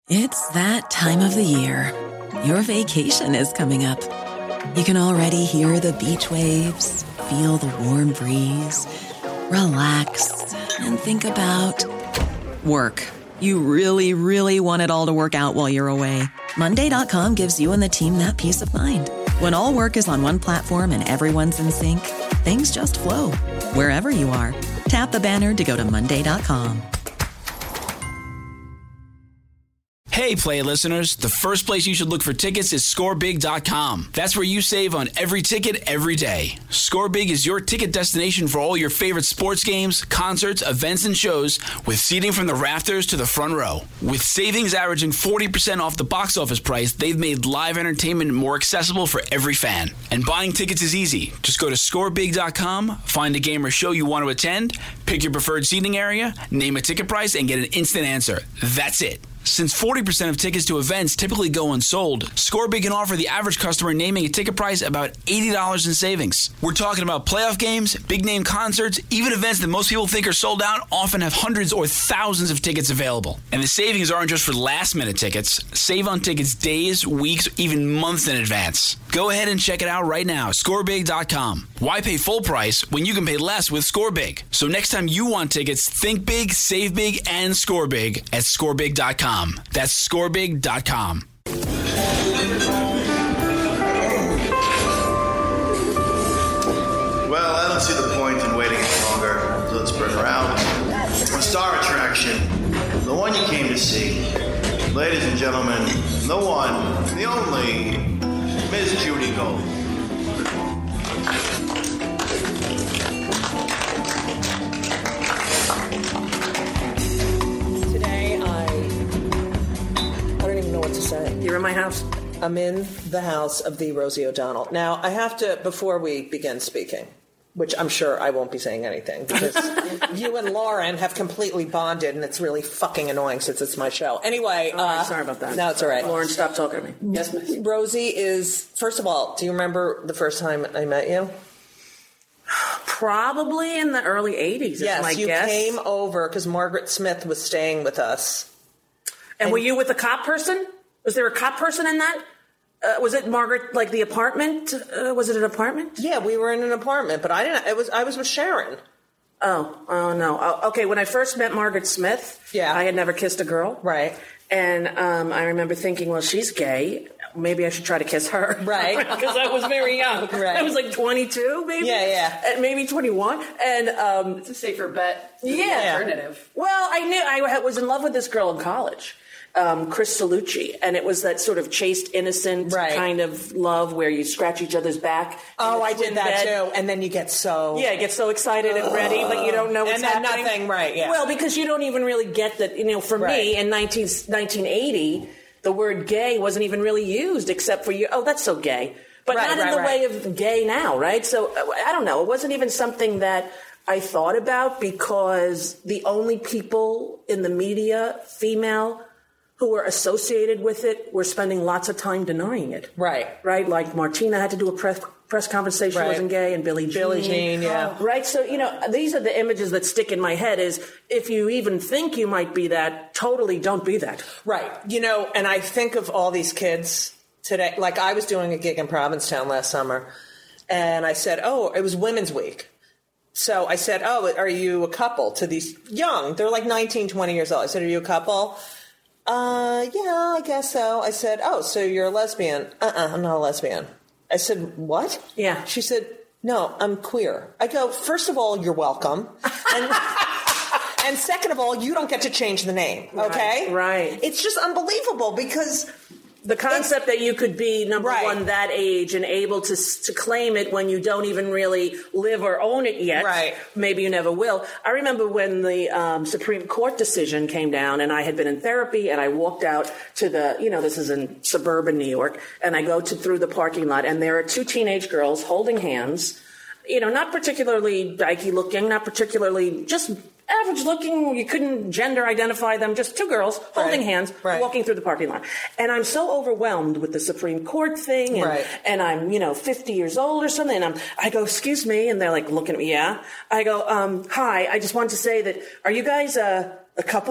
It's that time of the year. Your vacation is coming up. You can already hear the beach waves, feel the warm breeze, relax, and think about work. You really, really want it all to work out while you're away. Monday.com gives you and the team that peace of mind. When all work is on one platform and everyone's in sync, things just flow. Wherever you are, tap the banner to go to Monday.com. Hey, Play listeners, the first place you should look for tickets is ScoreBig.com. That's where you save on every ticket every day. ScoreBig is your ticket destination for all your favorite sports games, concerts, events, and shows, with seating from the rafters to the front row. With savings averaging 40% off the box office price, they've made live entertainment more accessible for every fan. And buying tickets is easy. Just go to ScoreBig.com, find a game or show you want to attend, pick your preferred seating area, name a ticket price, and get an instant answer. That's it. Since 40% of tickets to events typically go unsold, ScoreBig can offer the average customer naming a ticket price about $80 in savings. We're talking about playoff games, big-name concerts, even events that most people think are sold out often have hundreds or thousands of tickets available. And the savings aren't just for last-minute tickets. Save on tickets days, weeks, even months in advance. Go ahead and check it out right now, ScoreBig.com. Why pay full price when you can pay less with ScoreBig? So next time you want tickets, think big, save big, and score big at ScoreBig.com. That's ScoreBig.com. Well, I don't see the point in waiting any longer. So let's bring her out. The star attraction, the one you came to see. Ladies and gentlemen, the one, the only, Miss Judy Gold. You're in my house? I'm in the house of the Rosie O'Donnell. Now, I have to, before we begin speaking, which I'm sure I won't be saying anything, because you and Lauren have completely bonded, and it's really fucking annoying since it's my show. Anyway. Sorry about that. No, it's all right. Lauren, stop talking to me. Yes, miss. Rosie is, first of all, do you remember the first time I met you? Probably in the early 80s, yes, my you guess. Came over because Margaret Smith was staying with us. And were you with a cop person? Was there a cop person in that? Was it Margaret, like the apartment? Was it an apartment? Yeah, we were in an apartment, but I didn't. I was with Sharon. Oh no. Okay, when I first met Margaret Smith, yeah, I had never kissed a girl, right? And I remember thinking, well, she's gay. Maybe I should try to kiss her, right? Because I was very young. Right. I was like 22, maybe. Yeah. Maybe 21. And it's a safer bet. Yeah. Alternative. Well, I knew I was in love with this girl in college. Chris Salucci, and it was that sort of chaste, innocent kind of love where you scratch each other's back. Oh, I did that too. And then you get so... Yeah, get so excited and ready, but you don't know what's happening. And then nothing, right, yeah. Well, because you don't even really get that, for me, in 1980, the word gay wasn't even really used except for, that's so gay. But not in the way of gay now, right? So, I don't know. It wasn't even something that I thought about because the only people in the media, female, who were associated with it were spending lots of time denying it. Right. Like Martina had to do a press conference saying she wasn't gay, and Billie Jean. Yeah. Right? So, these are the images that stick in my head is if you even think you might be that, totally don't be that. Right. And I think of all these kids today. Like I was doing a gig in Provincetown last summer, and I said, it was Women's Week. So I said, are you a couple to these young? They're like 19, 20 years old. I said, are you a couple? Yeah, I guess so. I said, so you're a lesbian. I'm not a lesbian. I said, what? Yeah. She said, no, I'm queer. I go, first of all, you're welcome. And second of all, you don't get to change the name, okay? Right. It's just unbelievable because... The concept that you could be, number one, that age and able to claim it when you don't even really live or own it yet. Right. Maybe you never will. I remember when the Supreme Court decision came down and I had been in therapy and I walked out to the, this is in suburban New York, and I go through the parking lot and there are two teenage girls holding hands, not particularly dykey looking, not particularly just average looking, you couldn't gender identify them, just two girls holding hands, walking through the parking lot. And I'm so overwhelmed with the Supreme Court thing, and I'm, 50 years old or something, and I go, excuse me, and they're like looking at me, yeah. I go, hi, I just wanted to say that, are you guys a couple?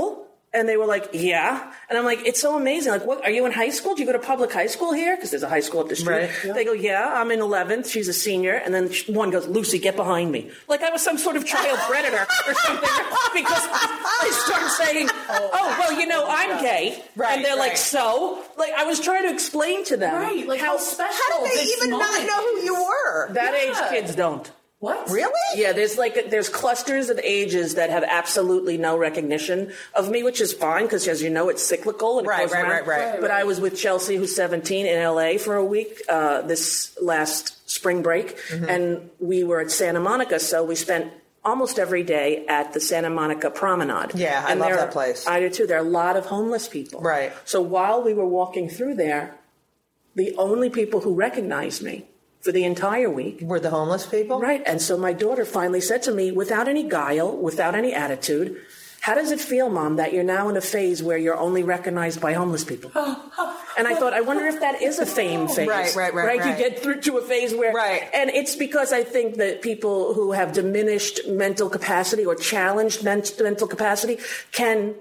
And they were like, yeah. And I'm like, it's so amazing. Like, what, are you in high school? Do you go to public high school here? Because there's a high school up the street. Right. Yeah. They go, yeah, I'm in 11th. She's a senior. And then one goes, Lucy, get behind me. Like I was some sort of child predator or something. Because they start saying, oh, well, you know, I'm gay. Right, and they're like, so? Like, I was trying to explain to them. Right. Like, how special. How did they this even moment not know who you were? That age kids don't. What? Really? Yeah, there's clusters of ages that have absolutely no recognition of me, which is fine because, as you know, it's cyclical. And it goes around. Right. But I was with Chelsea, who's 17, in LA for a week this last spring break, and we were at Santa Monica, so we spent almost every day at the Santa Monica Promenade. Yeah, I love that place. I do too. There are a lot of homeless people. Right. So while we were walking through there, the only people who recognized me for the entire week Were the homeless people? Right. And so my daughter finally said to me, without any guile, without any attitude, how does it feel, Mom, that you're now in a phase where you're only recognized by homeless people? And I thought, I wonder if that is a fame phase. Right. You get through to a phase where... Right. And it's because I think that people who have diminished mental capacity or challenged mental capacity can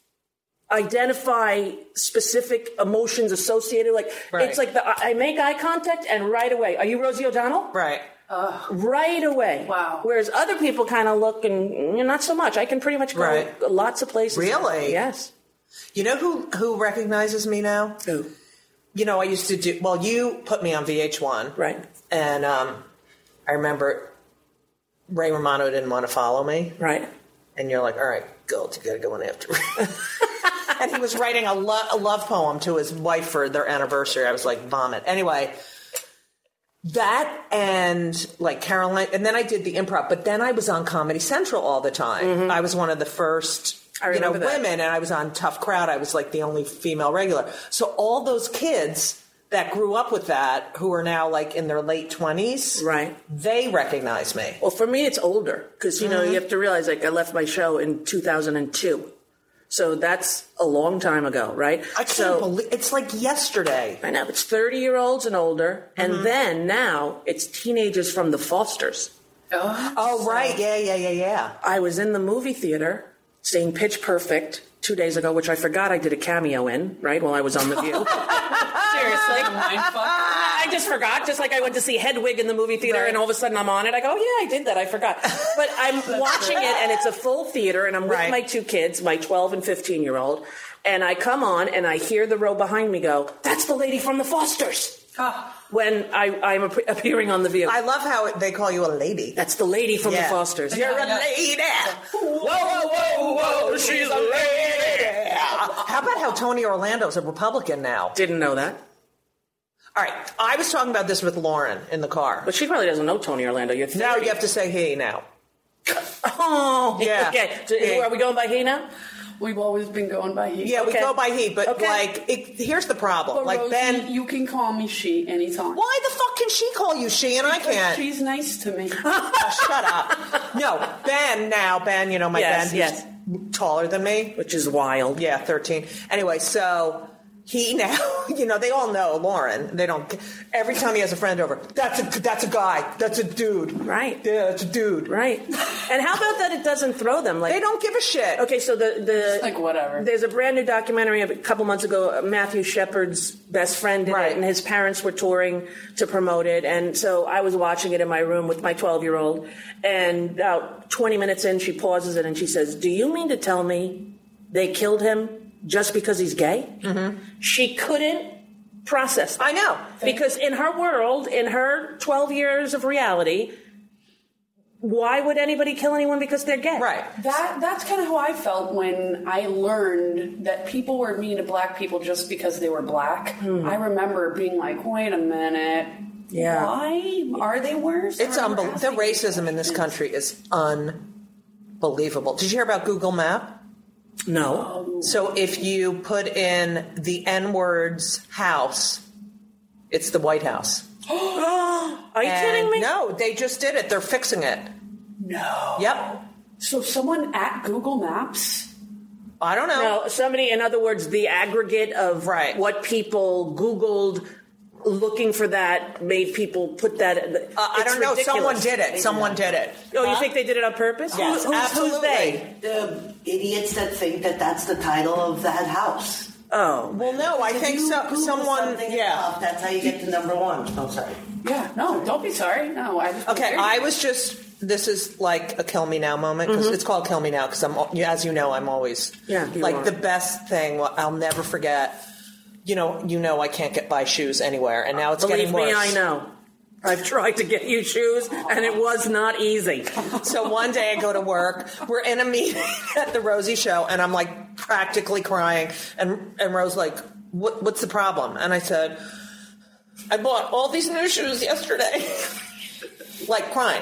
identify specific emotions associated. Like, it's like I make eye contact and right away, are you Rosie O'Donnell? Right. Right away. Wow. Whereas other people kind of look and not so much. I can pretty much go lots of places. Really? Yes. You know who recognizes me now? Who? You know, I used to do, well, you put me on VH1. Right. And I remember Ray Romano didn't want to follow me. Right. And you're like, all right, Gold, you got to go in after me. And he was writing a love poem to his wife for their anniversary. I was like, vomit. Anyway, that and like Caroline, and then I did the improv, but then I was on Comedy Central all the time. I was one of the first, women, and I was on Tough Crowd. I was like the only female regular. So all those kids that grew up with that, who are now like in their late 20s, right? They recognize me. Well, for me, it's older because, you know, you have to realize, like, I left my show in 2002. So that's a long time ago, right? I can't believe it's like yesterday. I know. It's 30-year-olds and older. And then now it's teenagers from the Fosters. Oh, right. Yeah. I was in the movie theater seeing Pitch Perfect 2 days ago, which I forgot I did a cameo in, right, while I was on The View. Seriously. I just forgot, just like I went to see Hedwig in the movie theater, and all of a sudden I'm on it. I go, oh, yeah, I did that. I forgot. But I'm watching it, and it's a full theater, and I'm with my two kids, my 12 and 15-year-old, and I come on, and I hear the row behind me go, that's the lady from the Fosters. When I'm appearing on The View. I love how they call you a lady. That's the lady from the Fosters. You're a lady. Whoa, she's a lady. How about how Tony Orlando's a Republican now? Didn't know that. All right, I was talking about this with Lauren in the car. But she probably doesn't know Tony Orlando. Now you have to say he now. Oh, yeah. Okay. So are we going by he now? We've always been going by he. Yeah, we go by he, but here's the problem. But like Rosie, Ben, you can call me she anytime. Why the fuck can she call you she and I can't? She's nice to me. Shut up. No, Ben, you know my Ben, he's taller than me. Which is wild. Yeah, 13. Anyway, so he now, you know, they all know Lauren. They don't. Every time he has a friend over, that's a guy. That's a dude. Right. Yeah, that's a dude. Right. And how about that? It doesn't throw them. Like they don't give a shit. Okay, so the like whatever. There's a brand new documentary a couple months ago. Matthew Shepard's best friend did it, and his parents were touring to promote it. And so I was watching it in my room with my 12-year-old. And about 20 minutes in, she pauses it and she says, "Do you mean to tell me they killed him just because he's gay?" Mm-hmm. She couldn't process that. I know. Because in her world, in her 12 years of reality, why would anybody kill anyone because they're gay? Right. That's kind of how I felt when I learned that people were mean to black people just because they were black. I remember being like, wait a minute. Yeah. Why are they worse? It's unbelievable. The racism in this country is unbelievable. Did you hear about Google Map? No. So if you put in the N-word's house, it's the White House. Are you kidding me? No, they just did it. They're fixing it. No. Yep. So someone at Google Maps? I don't know. No, somebody, in other words, the aggregate of what people Googled looking for that made people put that. I don't know. Ridiculous. Someone did it. Someone did it. Oh, you think they did it on purpose? Yes, Who's they? The idiots that think that that's the title of that house. Oh. Well, no, I think someone. Enough, that's how you get to number one. Oh, sorry. Yeah, no, don't be sorry. No, Okay, I was just. This is like a kill me now moment because it's called kill me now because I'm, as you know, I'm always like the best thing. I'll never forget. You know, I can't buy shoes anywhere, and now it's getting worse. Believe me, I know. I've tried to get you shoes, and it was not easy. So one day I go to work. We're in a meeting at the Rosie show, and I'm like practically crying. And Rose like, what's the problem? And I said, I bought all these new shoes yesterday. Like crying.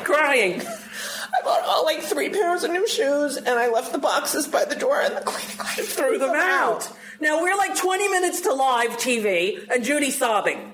I bought like 3 pairs of new shoes, and I left the boxes by the door, and the cleaning lady threw them out. Now we're like 20 minutes to live TV, and Judy's sobbing.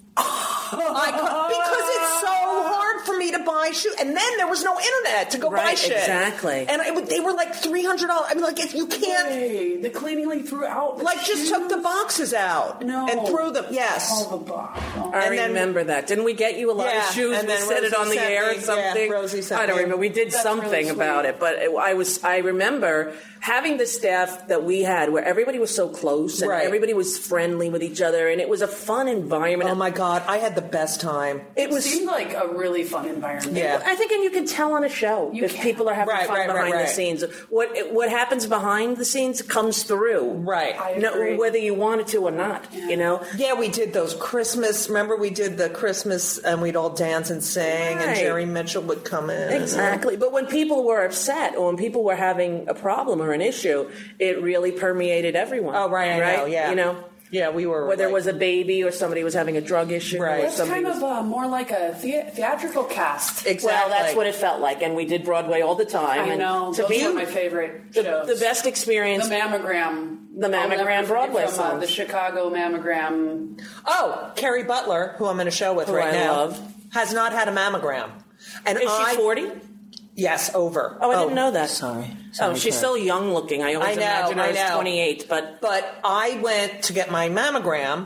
Because it's so hard for me to buy shoes, and then there was no internet to go buy shit. Exactly. And they were like $300. I mean, like you can't. Hey, the cleaning lady threw out. The like just took the boxes out. No. And threw them. Yes. Oh, the box. Oh. I remember that. Didn't we get you a lot of shoes? And we then said Rosie it on the sent air me, or something. Yeah, Rosie sent I don't me. remember. We did That's something really about it, but I remember having the staff that we had where everybody was so close and everybody was friendly with each other, and it was a fun environment. Oh my God, I had the best time. It seemed like a really fun environment. Yeah. I think, and you can tell on a show if people are having fun behind the scenes. What happens behind the scenes comes through. Right. Whether you want it to or not, you know? Yeah, we did those Christmas. Remember we did the Christmas and we'd all dance and sing and Jerry Mitchell would come in. Exactly. But when people were upset or when people were having a problem or an issue, it really permeated everyone. Oh, right, I know, yeah. You know? Yeah, we were. Whether it was a baby or somebody was having a drug issue. Right. It's kind of more like a theatrical cast. Exactly. Well, that's what it felt like. And we did Broadway all the time. I know. Those are my favorite shows. The best experience. The Mammogram. The Mammogram Broadway from, the Chicago Mammogram. Oh, Carrie Butler, who I'm in a show with right now, love. has not had a mammogram. And Is she 40? Yes, over. Oh, I didn't know that. Sorry, she's so young looking. I always imagine her as 28. But I went to get my mammogram.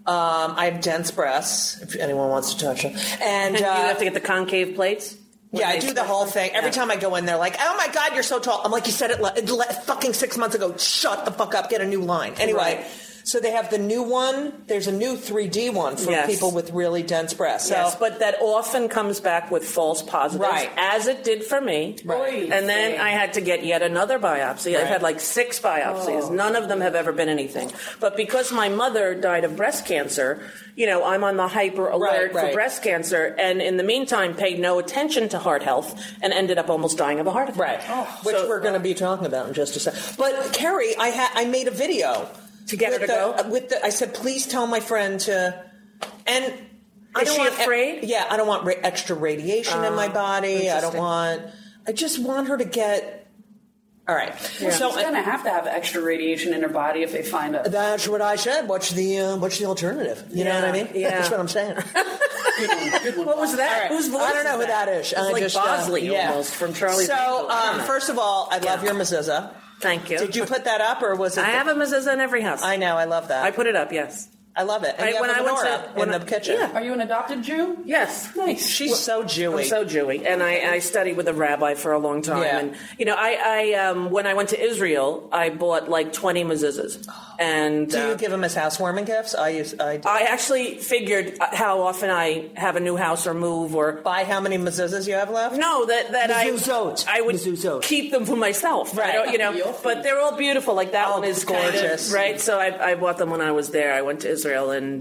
I have dense breasts, if anyone wants to touch them. And you have to get the concave plates? Yeah, I do the whole thing. Every time I go in, they're like, oh my God, you're so tall. I'm like, you said it fucking 6 months ago. Shut the fuck up. Get a new line. Anyway. So they have the new one. There's a new 3D one for people with really dense breasts. Yes, but that often comes back with false positives, as it did for me. Right. And then I had to get yet another biopsy. I've had like 6 biopsies. None of them have ever been anything. But because my mother died of breast cancer, I'm on the hyper alert for breast cancer, and in the meantime paid no attention to heart health and ended up almost dying of a heart attack. Right. Which we're going to be talking about in just a second. But Carrie, I made a video. To get her to go? I said, please tell my friend to... And Is she afraid? Yeah, I don't want extra radiation in my body. I just want her to get... All right. Yeah. So she's going to have extra radiation in her body if they find it. That's what I said. What's the alternative? You know what I mean? Yeah. That's what I'm saying. Good one. What was that? Right. Whose voice? I don't know who that is. It's like Bosley almost from Charlie's So, first of all, I love your mezuzah. Thank you. Did you put that up, or was it? I have a mezuzah in every house. I know. I love that. I put it up. Yes. I love it. And when I went in the kitchen. Are you an adopted Jew? Yes. Nice. She's so Jewy. I'm so Jewy, and I studied with a rabbi for a long time. Yeah. And I when I went to Israel, I bought like 20 mezuzahs. And do you give him as housewarming gifts? I actually figured how often I have a new house or move or by how many mezuzahs you have left. No, that I would Mezuzot. keep them for myself. Right. But they're all beautiful. Like that one is gorgeous, right? So I bought them when I was there. I went to Israel in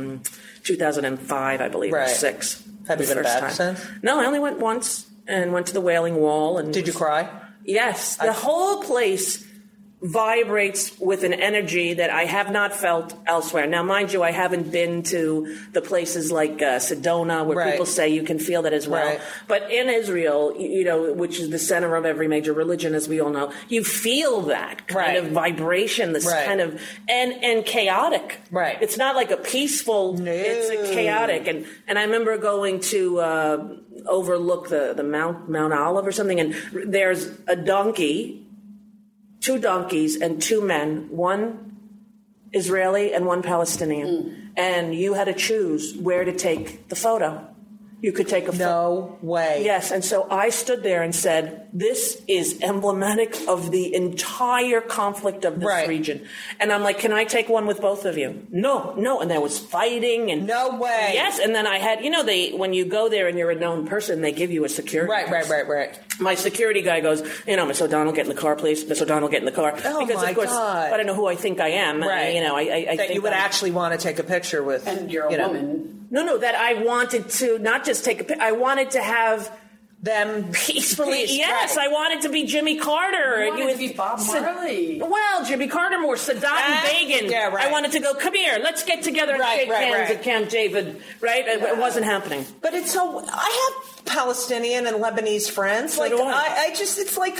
2005, I believe, or 6. Have you been back since? No, I only went once and went to the Wailing Wall. And did you cry? Yes, the whole place vibrates with an energy that I have not felt elsewhere. Now, mind you, I haven't been to the places like Sedona where people say you can feel that as well. Right. But in Israel, which is the center of every major religion, as we all know, you feel that kind of vibration, this kind of and chaotic. Right. It's not like a peaceful. No. It's a chaotic. And I remember going to overlook the Mount Olive or something, and there's a donkey. 2 donkeys and 2 men, one Israeli and one Palestinian. And you had to choose where to take the photo. You could take a photo. No way. Yes, and so I stood there and said, this is emblematic of the entire conflict of this region. And I'm like, can I take one with both of you? No. And there was fighting. And no way. Yes, and then I had, when you go there and you're a known person, they give you a security pass. Right. My security guy goes, Miss O'Donnell, get in the car, please. Miss O'Donnell, get in the car. Oh, because, of course, I don't know who I think I am. Right. I that think you would actually want to take a picture with. And you're a woman. No, that I wanted to not just take a picture. I wanted to have them peacefully. Yes, I wanted to be Jimmy Carter. You wanted to be Bob Marley. Well, Jimmy Carter more, Sadat and Begin. Yeah, right. I wanted to go, come here, let's get together and shake hands at Camp David. Right? Yeah. It wasn't happening. But it's so. I have Palestinian and Lebanese friends. So do I. It's like.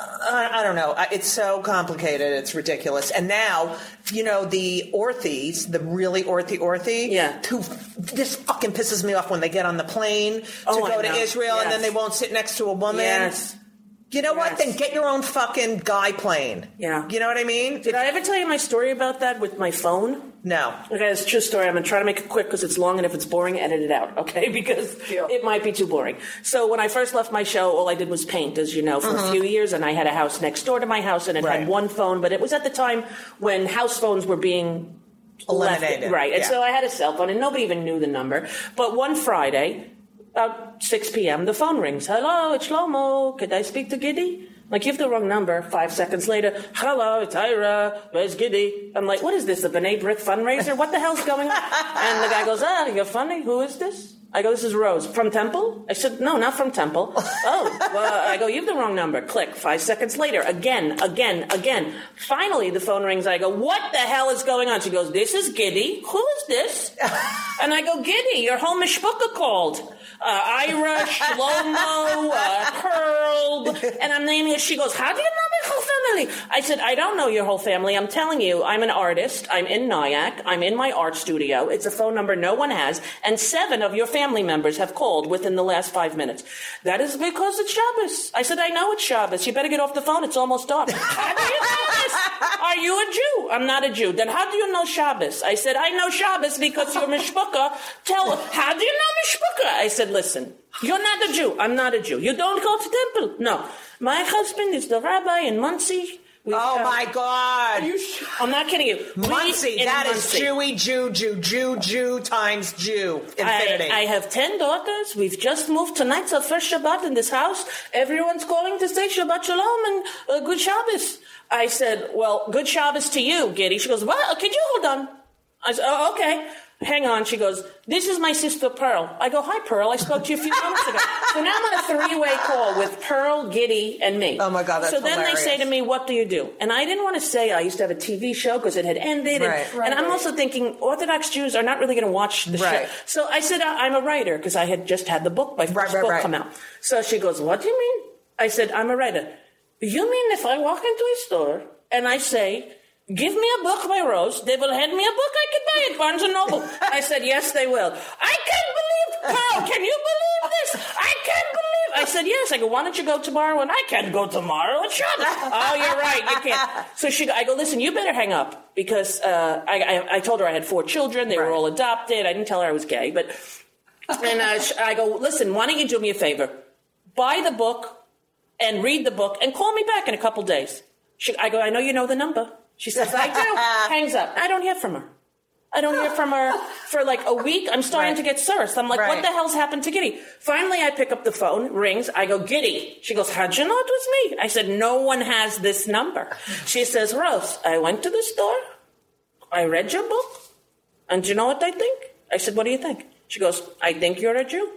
I don't know. It's so complicated. It's ridiculous. And now, the Orthies, the really Orthy, who this fucking pisses me off when they get on the plane to go to Israel and then they won't sit next to a woman. Yes. You know what? Then get your own fucking guy plane. Yeah. You know what I mean? Did I ever tell you my story about that with my phone? No. Okay, it's a true story. I'm going to try to make it quick because it's long, and if it's boring, edit it out, okay? Because it might be too boring. So when I first left my show, all I did was paint, as you know, for a few years, and I had a house next door to my house, and it had one phone, but it was at the time when house phones were being eliminated. Right, and so I had a cell phone, and nobody even knew the number. But one Friday, about 6 p.m., the phone rings. Hello, it's Shlomo. Could I speak to Giddy? Like, you have the wrong number. 5 seconds later, hello, it's Ira. Where's Giddy? I'm like, what is this, a B'nai B'rith fundraiser? What the hell's going on? And the guy goes, you're funny. Who is this? I go, this is Rose. From Temple? I said, no, not from Temple. I go, you have the wrong number. Click. 5 seconds later, again. Finally, the phone rings. I go, what the hell is going on? She goes, this is Giddy. Who is this? And I go, Giddy, your whole mishpucha called. Ira, Shlomo, Pearl, and I'm naming it. She goes, how do you know my whole family? I said, I don't know your whole family. I'm telling you, I'm an artist. I'm in Nyack. I'm in my art studio. It's a phone number no one has, and 7 of your family members have called within the last 5 minutes. That is because it's Shabbos. I said, I know it's Shabbos. You better get off the phone. It's almost dark. How do you know this? Are you a Jew? I'm not a Jew. Then how do you know Shabbos? I said, I know Shabbos because you're mishpucha. How do you know mishpucha? I said, listen, you're not a Jew. I'm not a Jew. You don't go to temple. No. My husband is the rabbi in Muncie. My God. I'm not kidding you. Muncie, that is Jewy, Jew times Jew. Infinity. I have 10 daughters. We've just moved tonight's our first Shabbat in this house. Everyone's calling to say Shabbat Shalom and good Shabbos. I said, well, good Shabbos to you, Giddy. She goes, what? Could you hold on? I said, oh, okay. Hang on. She goes, this is my sister Pearl. I go, hi, Pearl. I spoke to you a few minutes ago. So now I'm on a 3-way call with Pearl, Giddy, and me. Oh, my God, that's So then hilarious. they say to me, what do you do? And I didn't want to say I used to have a TV show because it had ended. And I'm also thinking Orthodox Jews are not really going to watch the show. So I said, I'm a writer because I had just had the book, my first book come out. So she goes, what do you mean? I said, I'm a writer. You mean if I walk into a store and I say, give me a book by Rose, they will hand me a book I can buy at Barnes & Noble. I said, yes, they will. I can't believe, Carl, can you believe this? I can't believe. I said, yes. I go, why don't you go tomorrow? And I can't go tomorrow. It's Shabbos. Oh, you're right. You can't. So I go, listen, you better hang up because I told her I had 4 children. They were all adopted. I didn't tell her I was gay. And I go, listen, why don't you do me a favor? Buy the book and read the book and call me back in a couple days. I go, I know you know the number. She says, I do. Hangs up. I don't hear from her. I don't hear from her for like a week. I'm starting to get serious. I'm like, what the hell's happened to Giddy? Finally, I pick up the phone, rings. I go, Giddy. She goes, how'd you know it was me? I said, no one has this number. She says, Rose, I went to the store. I read your book. And do you know what I think? I said, what do you think? She goes, I think you're a Jew.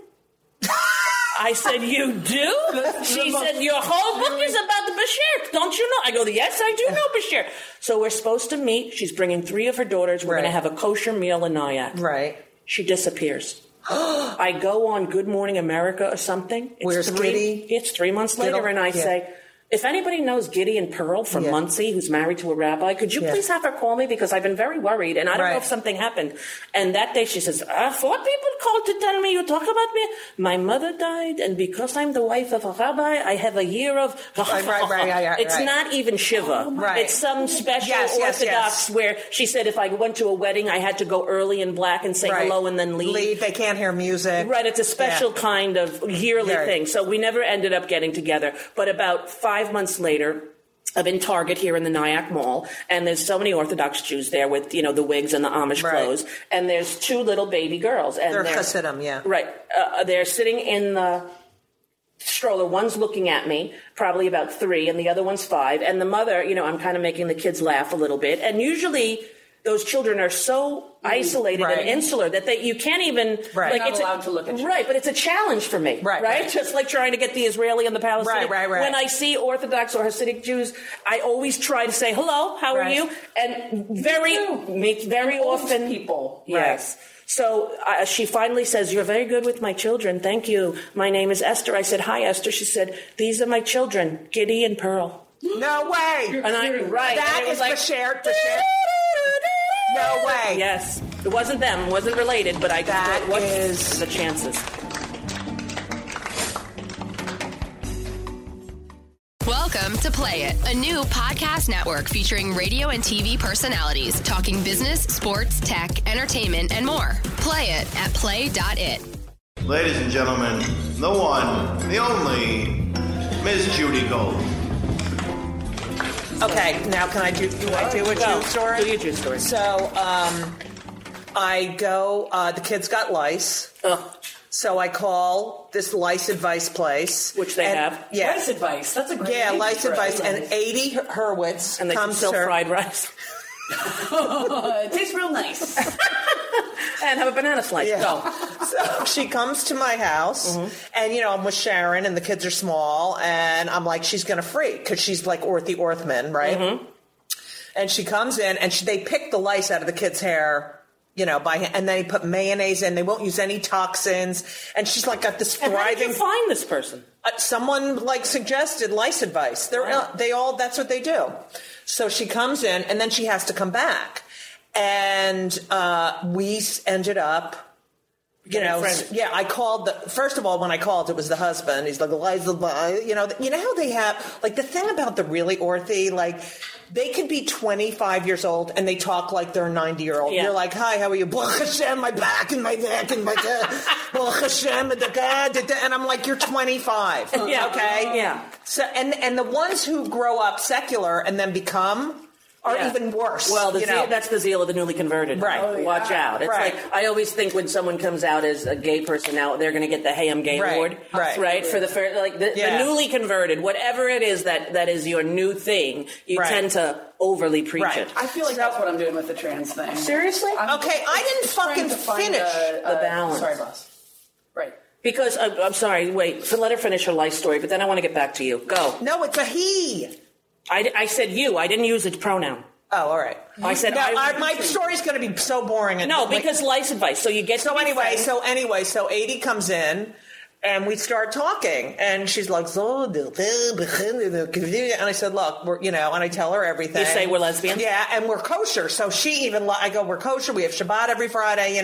I said, you do? She said, your whole book is about the Bashir. Don't you know? I go, yes, I do know Bashir. So we're supposed to meet. She's bringing 3 of her daughters. We're going to have a kosher meal in Nyack. Right. She disappears. I go on Good Morning America or something. Where's Giddy? It's 3 months later, and I say, If anybody knows Gideon Pearl from Muncie, who's married to a rabbi, could you please have her call me? Because I've been very worried, and I don't know if something happened. And that day she says, 4 people called to tell me you talk about me. My mother died, and because I'm the wife of a rabbi, I have a year of... It's not even Shiva. It's some special Orthodox where she said if I went to a wedding, I had to go early in black and say hello and then leave. They can't hear music. Right, it's a special kind of yearly thing. So we never ended up getting together. But about 5 months later, I'm in Target here in the Nyack Mall, and there's so many Orthodox Jews there with, the wigs and the Amish clothes, and there's 2 little baby girls. And they're Hasidim, Right. They're sitting in the stroller. One's looking at me, probably about 3, and the other one's 5. And the mother, I'm kind of making the kids laugh a little bit. And usually those children are so isolated and insular that you can't even like not allowed to look at you. Right, but it's a challenge for me. Right. Just like trying to get the Israeli and the Palestinian. Right. When I see Orthodox or Hasidic Jews, I always try to say hello, how are you? And very often people. Yes. So she finally says, "You're very good with my children. Thank you. My name is Esther." I said, "Hi, Esther." She said, "These are my children, Giddy and Pearl." No way. And that is like Bashir. No way. Yes. It wasn't them. It wasn't related, but I thought, what is the chances? Welcome to Play It, a new podcast network featuring radio and TV personalities talking business, sports, tech, entertainment, and more. Play it at play.it. Ladies and gentlemen, the one, the only, Ms. Judy Gold. Okay, now can I do a Jew story? Do your Jew story. So, I go, the kids got lice. So I call this lice advice place. Which they have. Yeah. Lice advice. That's a great Yeah, name lice for advice. it. And 80 Hurwitz And they can comes sell to fried rice. It tastes real nice. And have a banana slice. Yeah. Go. So she comes to my house, and, I'm with Sharon, and the kids are small, and I'm like, she's going to freak, because she's like Orthy Orthman, right? And she comes in, and they pick the lice out of the kid's hair, and they put mayonnaise in. They won't use any toxins. And she's like got this thriving... And how did you find this person? Someone suggested lice advice. That's what they do. So she comes in, and then she has to come back. And we ended up... I called first of all, when I called, it was the husband. He's like, you know how they have, the thing about the really Orthy, they could be 25 years old and they talk like they're a 90-year-old. Yeah. You're like, hi, how are you? Baruch Hashem, my back and my neck and my Baruch Hashem, and I'm like, you're 25. Yeah. Okay? Yeah. So, and the ones who grow up secular and then become... are even worse. Well, that's the zeal of the newly converted. Right. Watch out. It's like, I always think when someone comes out as a gay person now, they're going to get the Hey, I'm Gay award. Right. For the newly converted, whatever it is that is your new thing, you tend to overly preach it. I feel like that's what I'm doing with the trans thing. Seriously? I didn't fucking finish the balance. Sorry, boss. Right. Because, I'm sorry, wait, so let her finish her life story, but then I want to get back to you. Go. No, it's a he. I said you. I didn't use a pronoun. Oh, all right. I said my story's going to be so boring. Because lice advice. So you get so Adi comes in, and we start talking, and she's like, and I said, look, we're, and I tell her everything. You say we're lesbian? Yeah, and we're kosher. So she even, I go, we're kosher. We have Shabbat every Friday,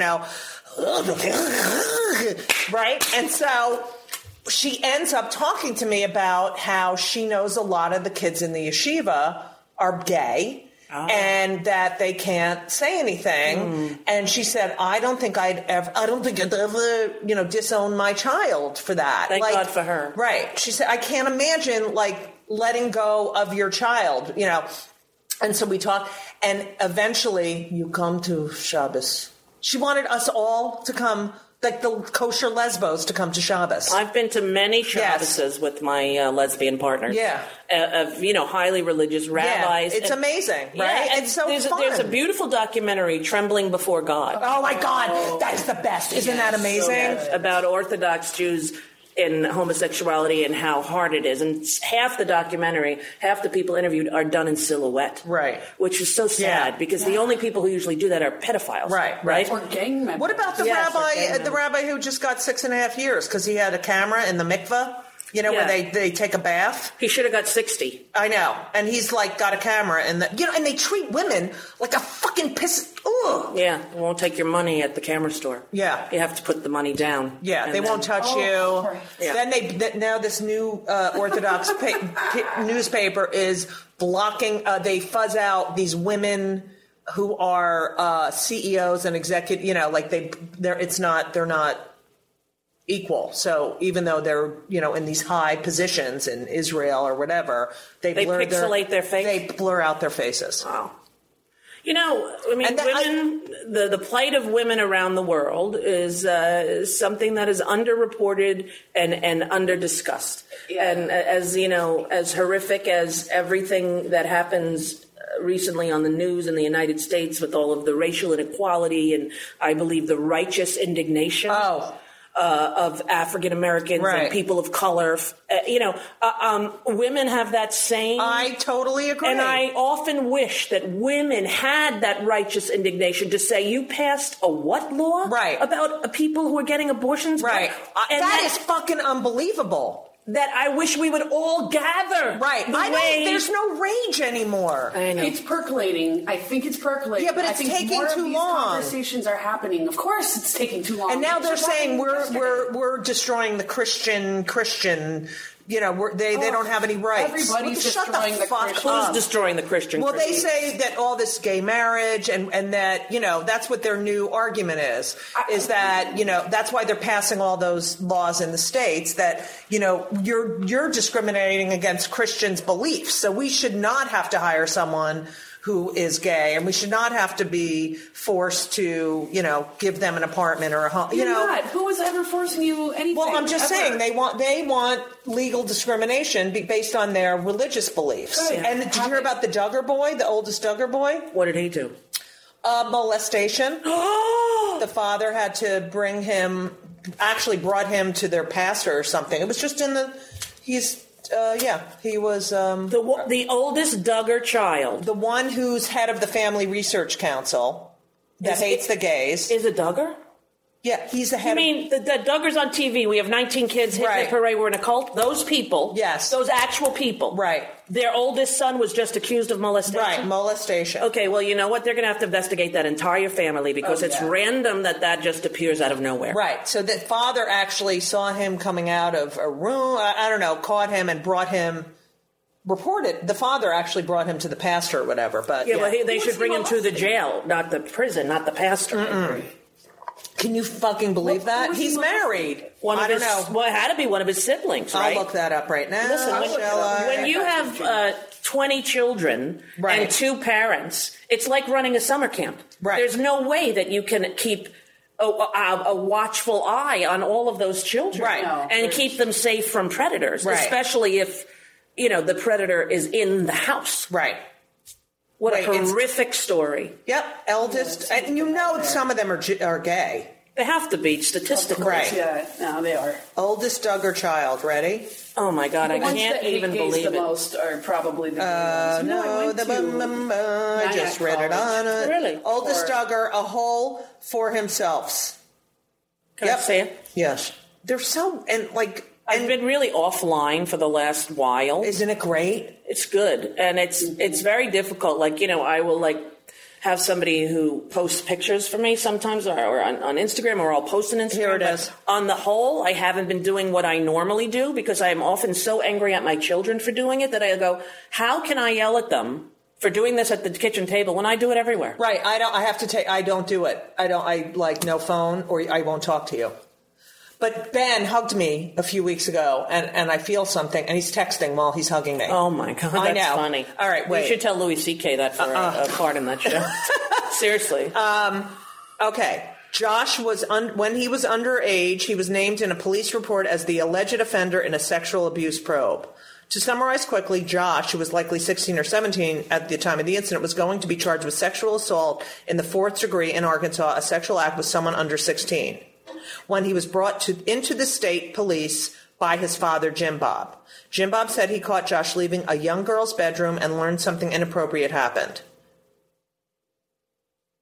right? And so she ends up talking to me about how she knows a lot of the kids in the yeshiva are gay. Oh. And that they can't say anything. And she said, I don't think I'd ever, disown my child for that. Thank God for her. Right. She said, I can't imagine, letting go of your child, And so we talked, and eventually you come to Shabbos. She wanted us all to come, like the kosher lesbos, to come to Shabbos. I've been to many Shabboses with my lesbian partners. Yeah. Of highly religious rabbis. Yeah, it's amazing, right? Yeah, it's so fun. There's a beautiful documentary, Trembling Before God. Oh, my God. That's the best. Isn't that amazing? So about Orthodox Jews in homosexuality and how hard it is. And half the documentary, half the people interviewed are done in silhouette. Right. Which is so sad because the only people who usually do that are pedophiles. Right. Or gang members. What about the rabbi who just got 6.5 years because he had a camera in the mikveh? You know, where they take a bath. He should have got 60. I know. And he's like got a camera and and they treat women like a fucking piss. Ugh. Yeah, they won't take your money at the camera store. Yeah. You have to put the money down. Yeah, they won't touch you. Right. Yeah. Then now this new Orthodox newspaper is blocking, they fuzz out these women who are CEOs and executive, like they're not equal. So even though they're, in these high positions in Israel or whatever, they pixelate their face. They blur out their faces. Wow. Women, the plight of women around the world is something that is underreported and under-discussed. Yeah. And as horrific as everything that happens recently on the news in the United States with all of the racial inequality and I believe the righteous indignation of African Americans and people of color, women have that same. I totally agree. And I often wish that women had that righteous indignation to say, you passed a what law? Right. About people who are getting abortions? Right. And that is fucking unbelievable. That I wish we would all gather. Right. There's no rage anymore. I know. It's percolating. I think it's percolating. Yeah, but it's taking too long. Conversations are happening. Of course it's taking too long. And now they're saying we're destroying the Christian. They don't have any rights. Everybody's destroying the Christian. Who's destroying the Christian? Well, they say that all this gay marriage and that, that's what their new argument is that, that's why they're passing all those laws in the states that, you're discriminating against Christians' beliefs. So we should not have to hire someone who is gay, and we should not have to be forced to, give them an apartment or a home. You're not. Who was ever forcing you anything? Well, I'm just saying they want legal discrimination based on their religious beliefs. Right. And did you hear about the Duggar boy, the oldest Duggar boy? What did he do? Molestation. The father had to brought him to their pastor or something. It was just he was the oldest Duggar child. The one who's head of the Family Research Council that hates the gays. Is a Duggar? Yeah, he's the head. You mean the Duggars on TV? We have 19 kids hitting the parade. We're in a cult. Those people. Yes. Those actual people. Right. Their oldest son was just accused of molestation. Right, molestation. Okay, well, you know what? They're going to have to investigate that entire family because it's random that just appears out of nowhere. Right. So the father actually saw him coming out of a room, caught him and brought him, the father actually brought him to the pastor or whatever. But well, they should bring him to the jail, not the prison, not the pastor. Mm-mm. Can you fucking believe that? He's married. I don't know. Well, it had to be one of his siblings, right? I'll look that up right now. Listen, when you have 20 children and 2 parents, it's like running a summer camp. Right. There's no way that you can keep a watchful eye on all of those children and keep them safe from predators, especially if, the predator is in the house. Right. What a horrific story. Yep, eldest. And some of them are gay. They have to be, statistically. Right. Yeah, no, they are. Oldest Duggar child. Ready? Oh, my God, I can't even believe it. The most are probably the I just read it on it. Really? Oldest Duggar, a hole for himself. Can I say it? Yes. They're so, I've been really offline for the last while. Isn't it great? It's good. And it's very difficult. I will have somebody who posts pictures for me sometimes or on Instagram, or I'll post an Instagram. Here it is. On the whole, I haven't been doing what I normally do because I am often so angry at my children for doing it that I go, how can I yell at them for doing this at the kitchen table when I do it everywhere? Right. I don't do it. I no phone or I won't talk to you. But Ben hugged me a few weeks ago, and I feel something, and he's texting while he's hugging me. Oh, my God, that's funny. All right, wait. You should tell Louis C.K. that for a part in that show. Seriously. Okay. Josh when he was underage, he was named in a police report as the alleged offender in a sexual abuse probe. To summarize quickly, Josh, who was likely 16 or 17 at the time of the incident, was going to be charged with sexual assault in the 4th degree in Arkansas, a sexual act with someone under 16. When he was brought into the state police by his father, Jim Bob. Jim Bob said he caught Josh leaving a young girl's bedroom and learned something inappropriate happened.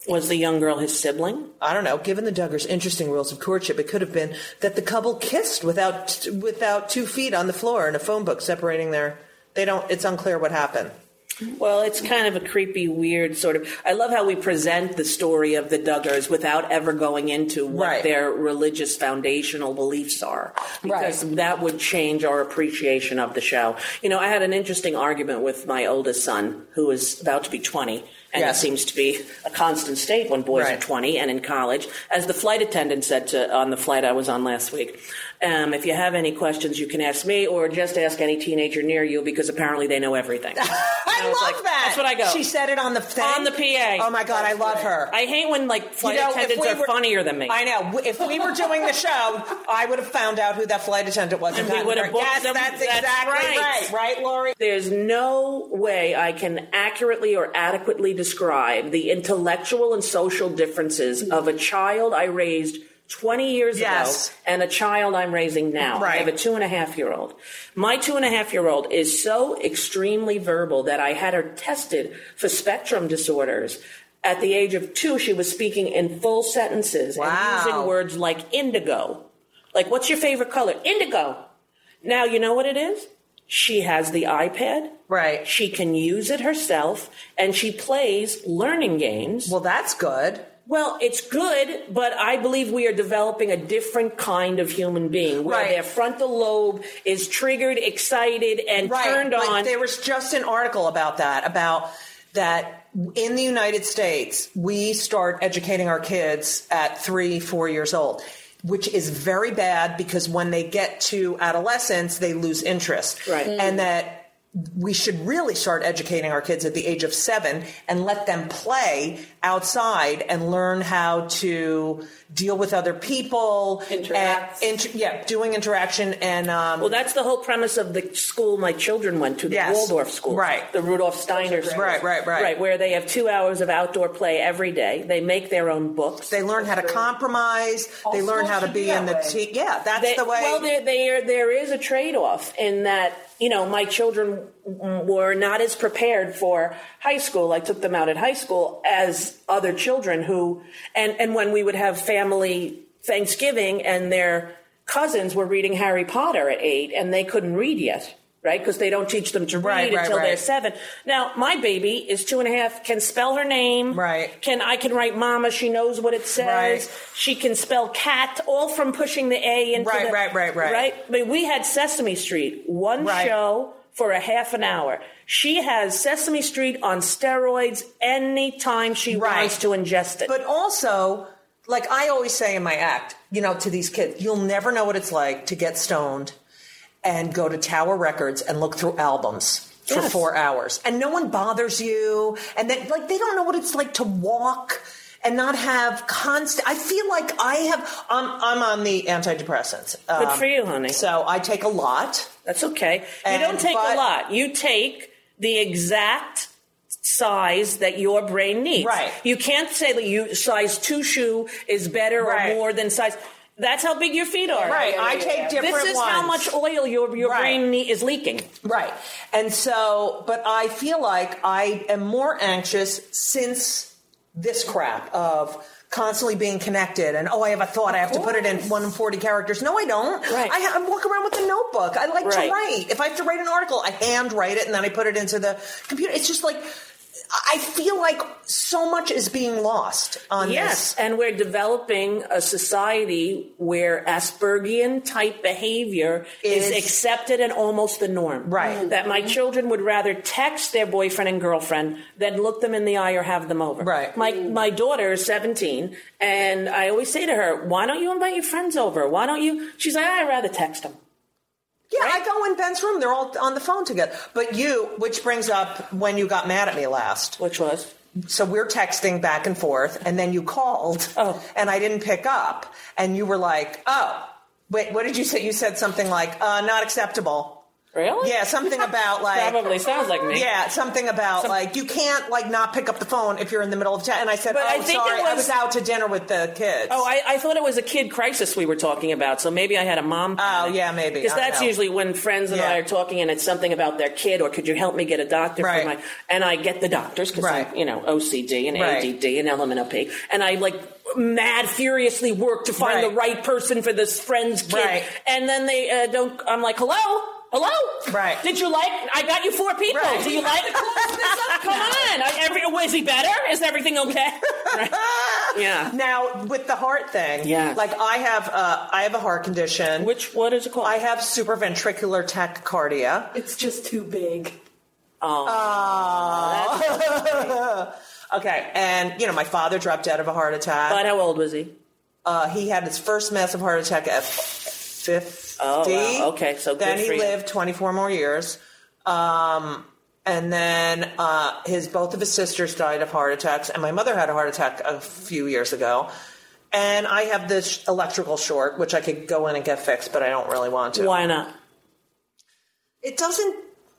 Was the young girl his sibling? I don't know. Given the Duggars' interesting rules of courtship, it could have been that the couple kissed without 2 feet on the floor in a phone book separating their. It's unclear what happened. Well, it's kind of a creepy, weird sort of. I love how we present the story of the Duggars without ever going into what their religious foundational beliefs are, because that would change our appreciation of the show. You know, I had an interesting argument with my oldest son, who is about to be 20. And it seems to be a constant state when boys are 20 and in college. As the flight attendant said on the flight I was on last week, if you have any questions, you can ask me or just ask any teenager near you, because apparently they know everything. I love that. That's what I go. She said it on the thing? On the PA. Oh, my God, I love her. I hate when, flight attendants are funnier than me. I know. If we were doing the show, I would have found out who that flight attendant was. And we would have booked them. That's exactly right. Right, Lori? There's no way I can accurately or adequately describe the intellectual and social differences of a child I raised 20 years ago and a child I'm raising now. I have a 2.5-year-old. My 2.5-year-old is so extremely verbal that I had her tested for spectrum disorders. At the age of 2, she was speaking in full sentences and using words like indigo. Like, what's your favorite color? Indigo. Now, you know what it is? She has the iPad. Right. She can use it herself, and she plays learning games. Well, that's good. Well, it's good, but I believe we are developing a different kind of human being where their frontal lobe is triggered, excited, and turned on. There was just an article about that in the United States, we start educating our kids at 3-4 years old, which is very bad because when they get to adolescence, they lose interest. Right. And that we should really start educating our kids at the age of 7 and let them play outside and learn how to deal with other people. Interact. Doing interaction. And well, that's the whole premise of the school my children went to, the Waldorf school. Right. The Rudolf Steiner school. Right, where they have 2 hours of outdoor play every day. They make their own books. They learn how to compromise. They learn how to be in the team. Yeah, that's the way. Well, there is a trade-off in that, you know, my children were not as prepared for high school. I took them out at high school as other children who, and when we would have family Thanksgiving and their cousins were reading Harry Potter at 8 and they couldn't read yet. Right, because they don't teach them to read until they're 7. Now, my baby is 2.5, can spell her name. Right. I can write mama, she knows what it says. Right. She can spell cat, all from pushing the A into the... Right. But we had Sesame Street, one show for a half an hour. She has Sesame Street on steroids anytime she wants to ingest it. But also, like I always say in my act, you know, to these kids, you'll never know what it's like to get stoned and go to Tower Records and look through albums for 4 hours. And no one bothers you. And they don't know what it's like to walk and not have constant... I feel like I'm on the antidepressants. Good for you, honey. So I take a lot. That's okay. You don't take a lot. You take the exact size that your brain needs. Right. You can't say that size 2 shoe is better or more than size... That's how big your feet are. Right. I take different ones. This is how much oil your brain is leaking. Right. And so, but I feel like I am more anxious since this crap of constantly being connected and, I have a thought, I have to put it in 140 characters. No, I don't. Right. I walk around with a notebook. I like to write. If I have to write an article, I hand write it and then I put it into the computer. It's just like... I feel like so much is being lost on this. Yes, and we're developing a society where Aspergian-type behavior is accepted and almost the norm. Right. That my children would rather text their boyfriend and girlfriend than look them in the eye or have them over. Right. My daughter is 17, and I always say to her, why don't you invite your friends over? Why don't you? She's like, I'd rather text them. Yeah, I go in Ben's room. They're all on the phone together. But which brings up when you got mad at me last. Which was? So we're texting back and forth, and then you called, and I didn't pick up. And you were like, wait, what did you say? You said something like, not acceptable. Really? Yeah, something about like Probably sounds like me. Yeah, something about like you can't like not pick up the phone if you're in the middle of town. And I said, But I think sorry, it was- I was out to dinner with the kids. Oh, I thought it was a kid crisis we were talking about, so maybe I had a mom panic. Oh, yeah, maybe. Because I don't that's know. usually when friends and I are talking and it's something about their kid, or could you help me get a doctor Right. for my... And I get the doctors because Right. I'm, OCD and Right. ADD and LMNOP. And I like mad furiously work to find Right. the right person for this friend's kid. Right. And then they don't... I'm like, hello? Right. Did you like... I got you 4 people. Right. Do you like... Come on. Is he better? Is everything okay? Right. Yeah. Now with the heart thing, Yes. like I have a heart condition. What is it called? I have supraventricular tachycardia. It's just too big. Okay, and my father dropped dead of a heart attack. But how old was he? He had his first massive heart attack at 50. Oh, wow. Okay, so good then he for you. lived 24 more years. And then both of his sisters died of heart attacks, and my mother had a heart attack a few years ago. And I have this electrical short, which I could go in and get fixed, but I don't really want to. Why not? It doesn't.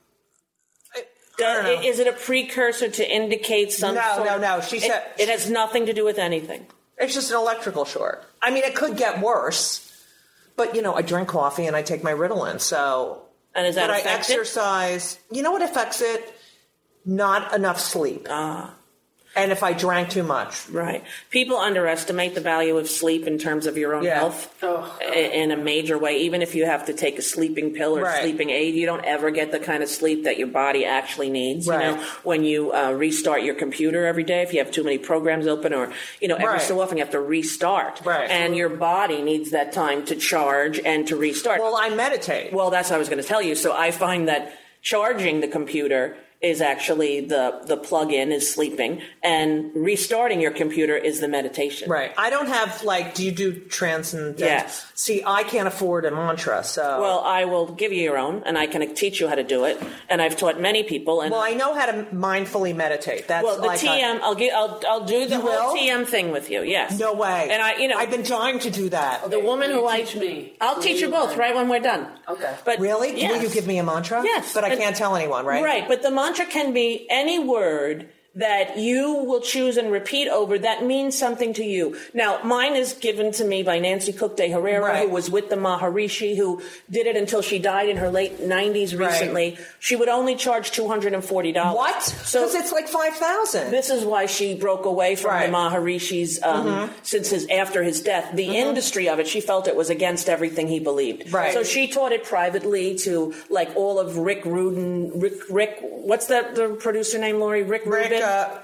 I don't know. Is it a precursor to indicate some sort? No. She said it has nothing to do with anything. it's just an electrical short. I mean, it could get worse, but I drink coffee and I take my Ritalin, so. And is that but I affect it? exercise. You know what affects it? Not enough sleep. And if I drank too much. Right. People underestimate the value of sleep in terms of your own Yeah. health in a major way. Even if you have to take a sleeping pill or Right. sleeping aid, you don't ever get the kind of sleep that your body actually needs. Right. When you restart your computer every day, if you have too many programs open, or every Right. so often you have to restart. Right. And your body needs that time to charge and to restart. Well, I meditate. Well, that's what I was going to tell you. So I find that charging the computer is actually the plug-in is sleeping, and restarting your computer is the meditation. Right. I don't have, do you do transcendental? Yes. See, I can't afford a mantra, so. Well, I will give you your own, and I can teach you how to do it. And I've taught many people. And Well, I know how to mindfully meditate. That's well, the like TM, I'll do the You whole will? TM thing with you. Yes. No way. And I've been trying to do that. the woman Will who you teach me? I'll teach you both right when we're done. Okay. But Really? yes. Will you give me a mantra? Yes. But I can't tell anyone, right? Right, but the mantra can be any word that you will choose and repeat over that means something to you. Now, mine is given to me by Nancy Cook de Herrera, Right. who was with the Maharishi, who did it until she died in her late 90s recently. She would only charge $240. What? So Because it's like 5,000. this is why she broke away from Right. the Maharishis after his death. The industry of it, she felt it was against everything he believed. Right. So she taught it privately to all of Rick Rubin. Rick, what's the producer name, Lori? Rick Rubin.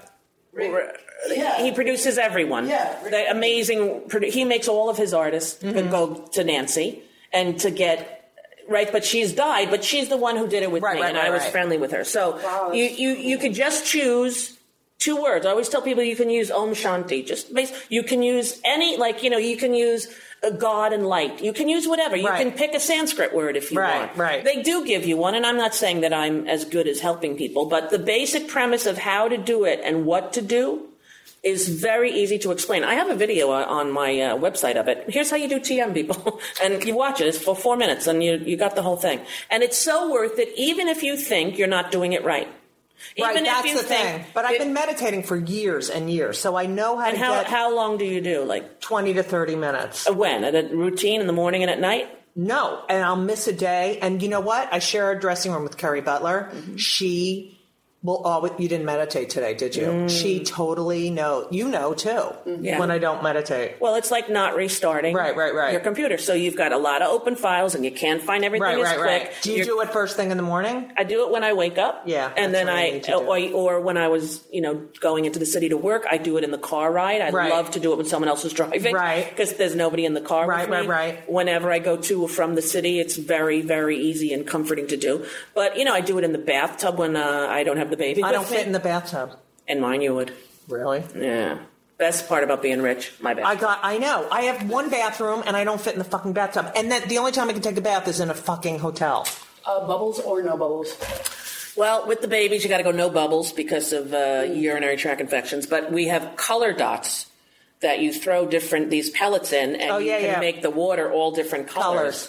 He produces everyone. Yeah. The amazing. He makes all of his artists go to Nancy and to get. Right, but she's died, but she's the one who did it with me, and I was friendly with her. So you could just choose 2 words. I always tell people you can use Om Shanti. You can use any, you can use God and light. You can use whatever. You can pick a Sanskrit word if you want. Right. They do give you one, and I'm not saying that I'm as good as helping people, but the basic premise of how to do it and what to do is very easy to explain. I have a video on my website of it. Here's how you do TM, people. And you watch it. It's for 4 minutes, and you got the whole thing. And it's so worth it, even if you think you're not doing it right. Right, Even if that's you the think thing. But I've been meditating for years and years, so I know how And to get how long do you do? 20 to 30 minutes. When? At a routine in the morning and at night? No, and I'll miss a day. And you know what? I share a dressing room with Carrie Butler. She will always. You didn't meditate today, did you? She totally knows. You know too. Yeah. When I don't meditate. Well, it's like not restarting Right. your computer. So you've got a lot of open files, and you can't find everything as quick. Do you do it first thing in the morning? I do it when I wake up. Yeah, And that's then what I need to do. or when I was, going into the city to work, I do it in the car ride. I Right. love to do it when someone else is driving. Right. Because there's nobody in the car with me. Right. Whenever I go to or from the city, it's very, very easy and comforting to do. But, I do it in the bathtub when I don't have the baby. I don't with me. fit in the bathtub. In mine, you would. Really? Yeah. Best part about being rich, my bad. I know. I have one bathroom and I don't fit in the fucking bathtub. And then the only time I can take a bath is in a fucking hotel. Bubbles or no bubbles? Well, with the babies, you got to go no bubbles because of urinary tract infections. But we have color dots that you throw these pellets in, and you can make the water all different colors.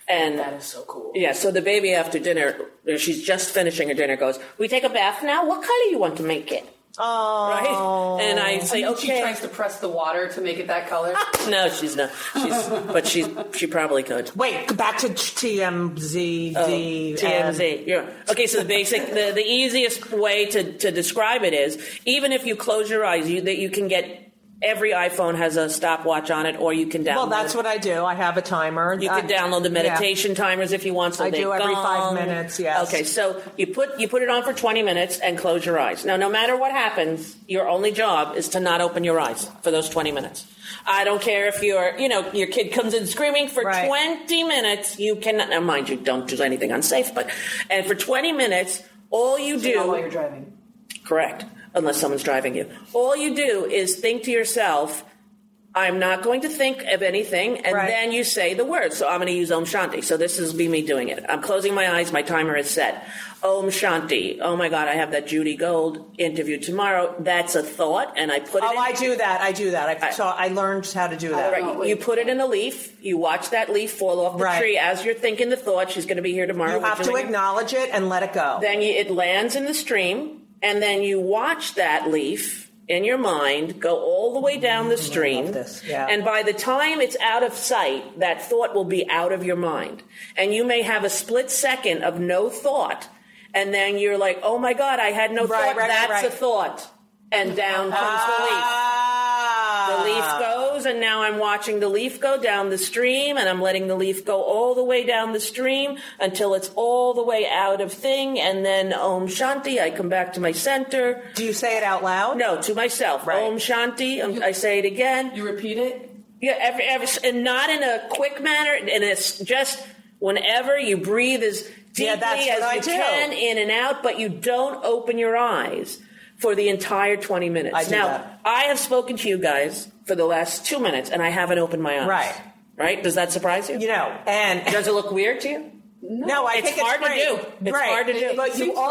And That is so cool. Yeah, so the baby after dinner, she's just finishing her dinner, goes, "We take a bath now? What color you want to make it?" Oh. Right? And I say, And okay. She tries to press the water to make it that color. No, she's not. But she probably could. Wait, back to TMZ. TMZ. Yeah. Okay, so the easiest way to describe it is, even if you close your eyes, you can get. Every iPhone has a stopwatch on it, or you can download. Well, that's what I do. I have a timer. You can download the meditation timers if you want. So I do every 5 minutes. Yes. Okay, so you put it on for 20 minutes and close your eyes. Now, no matter what happens, your only job is to not open your eyes for those 20 minutes. I don't care if your kid comes in screaming for 20 minutes. You cannot. Now, mind you, don't do anything unsafe. And for 20 minutes, all you do Not while you're driving. Correct. Unless someone's driving you. All you do is think to yourself, I'm not going to think of anything, and then you say the words. So I'm going to use Om Shanti. So this is me doing it. I'm closing my eyes. My timer is set. Om Shanti. Oh, my God, I have that Judy Gold interview tomorrow. That's a thought, and I put it in. I do that. I learned how to do that. Right. You put it in a leaf. You watch that leaf fall off the tree as you're thinking the thought. She's going to be here tomorrow. You have to acknowledge it and let it go. Then it lands in the stream. And then you watch that leaf in your mind go all the way down the stream. I love this. Yeah. And by the time it's out of sight, that thought will be out of your mind. And you may have a split second of no thought. And then you're like, oh, my God, I had no thought. That's a thought. And down comes the leaf. The leaf goes, and now I'm watching the leaf go down the stream, and I'm letting the leaf go all the way down the stream until it's all the way out of thing, and then Om Shanti, I come back to my center. Do you say it out loud? No, to myself. Right. Om Shanti, I say it again. You repeat it? Yeah, and not in a quick manner, and it's just whenever you breathe as deeply as you can, in and out, but you don't open your eyes for the entire 20 minutes. I have spoken to you guys for the last 2 minutes, and I haven't opened my eyes. Right? Does that surprise you? And does it look weird to you? No, I think it's hard to do. It's hard to do. But you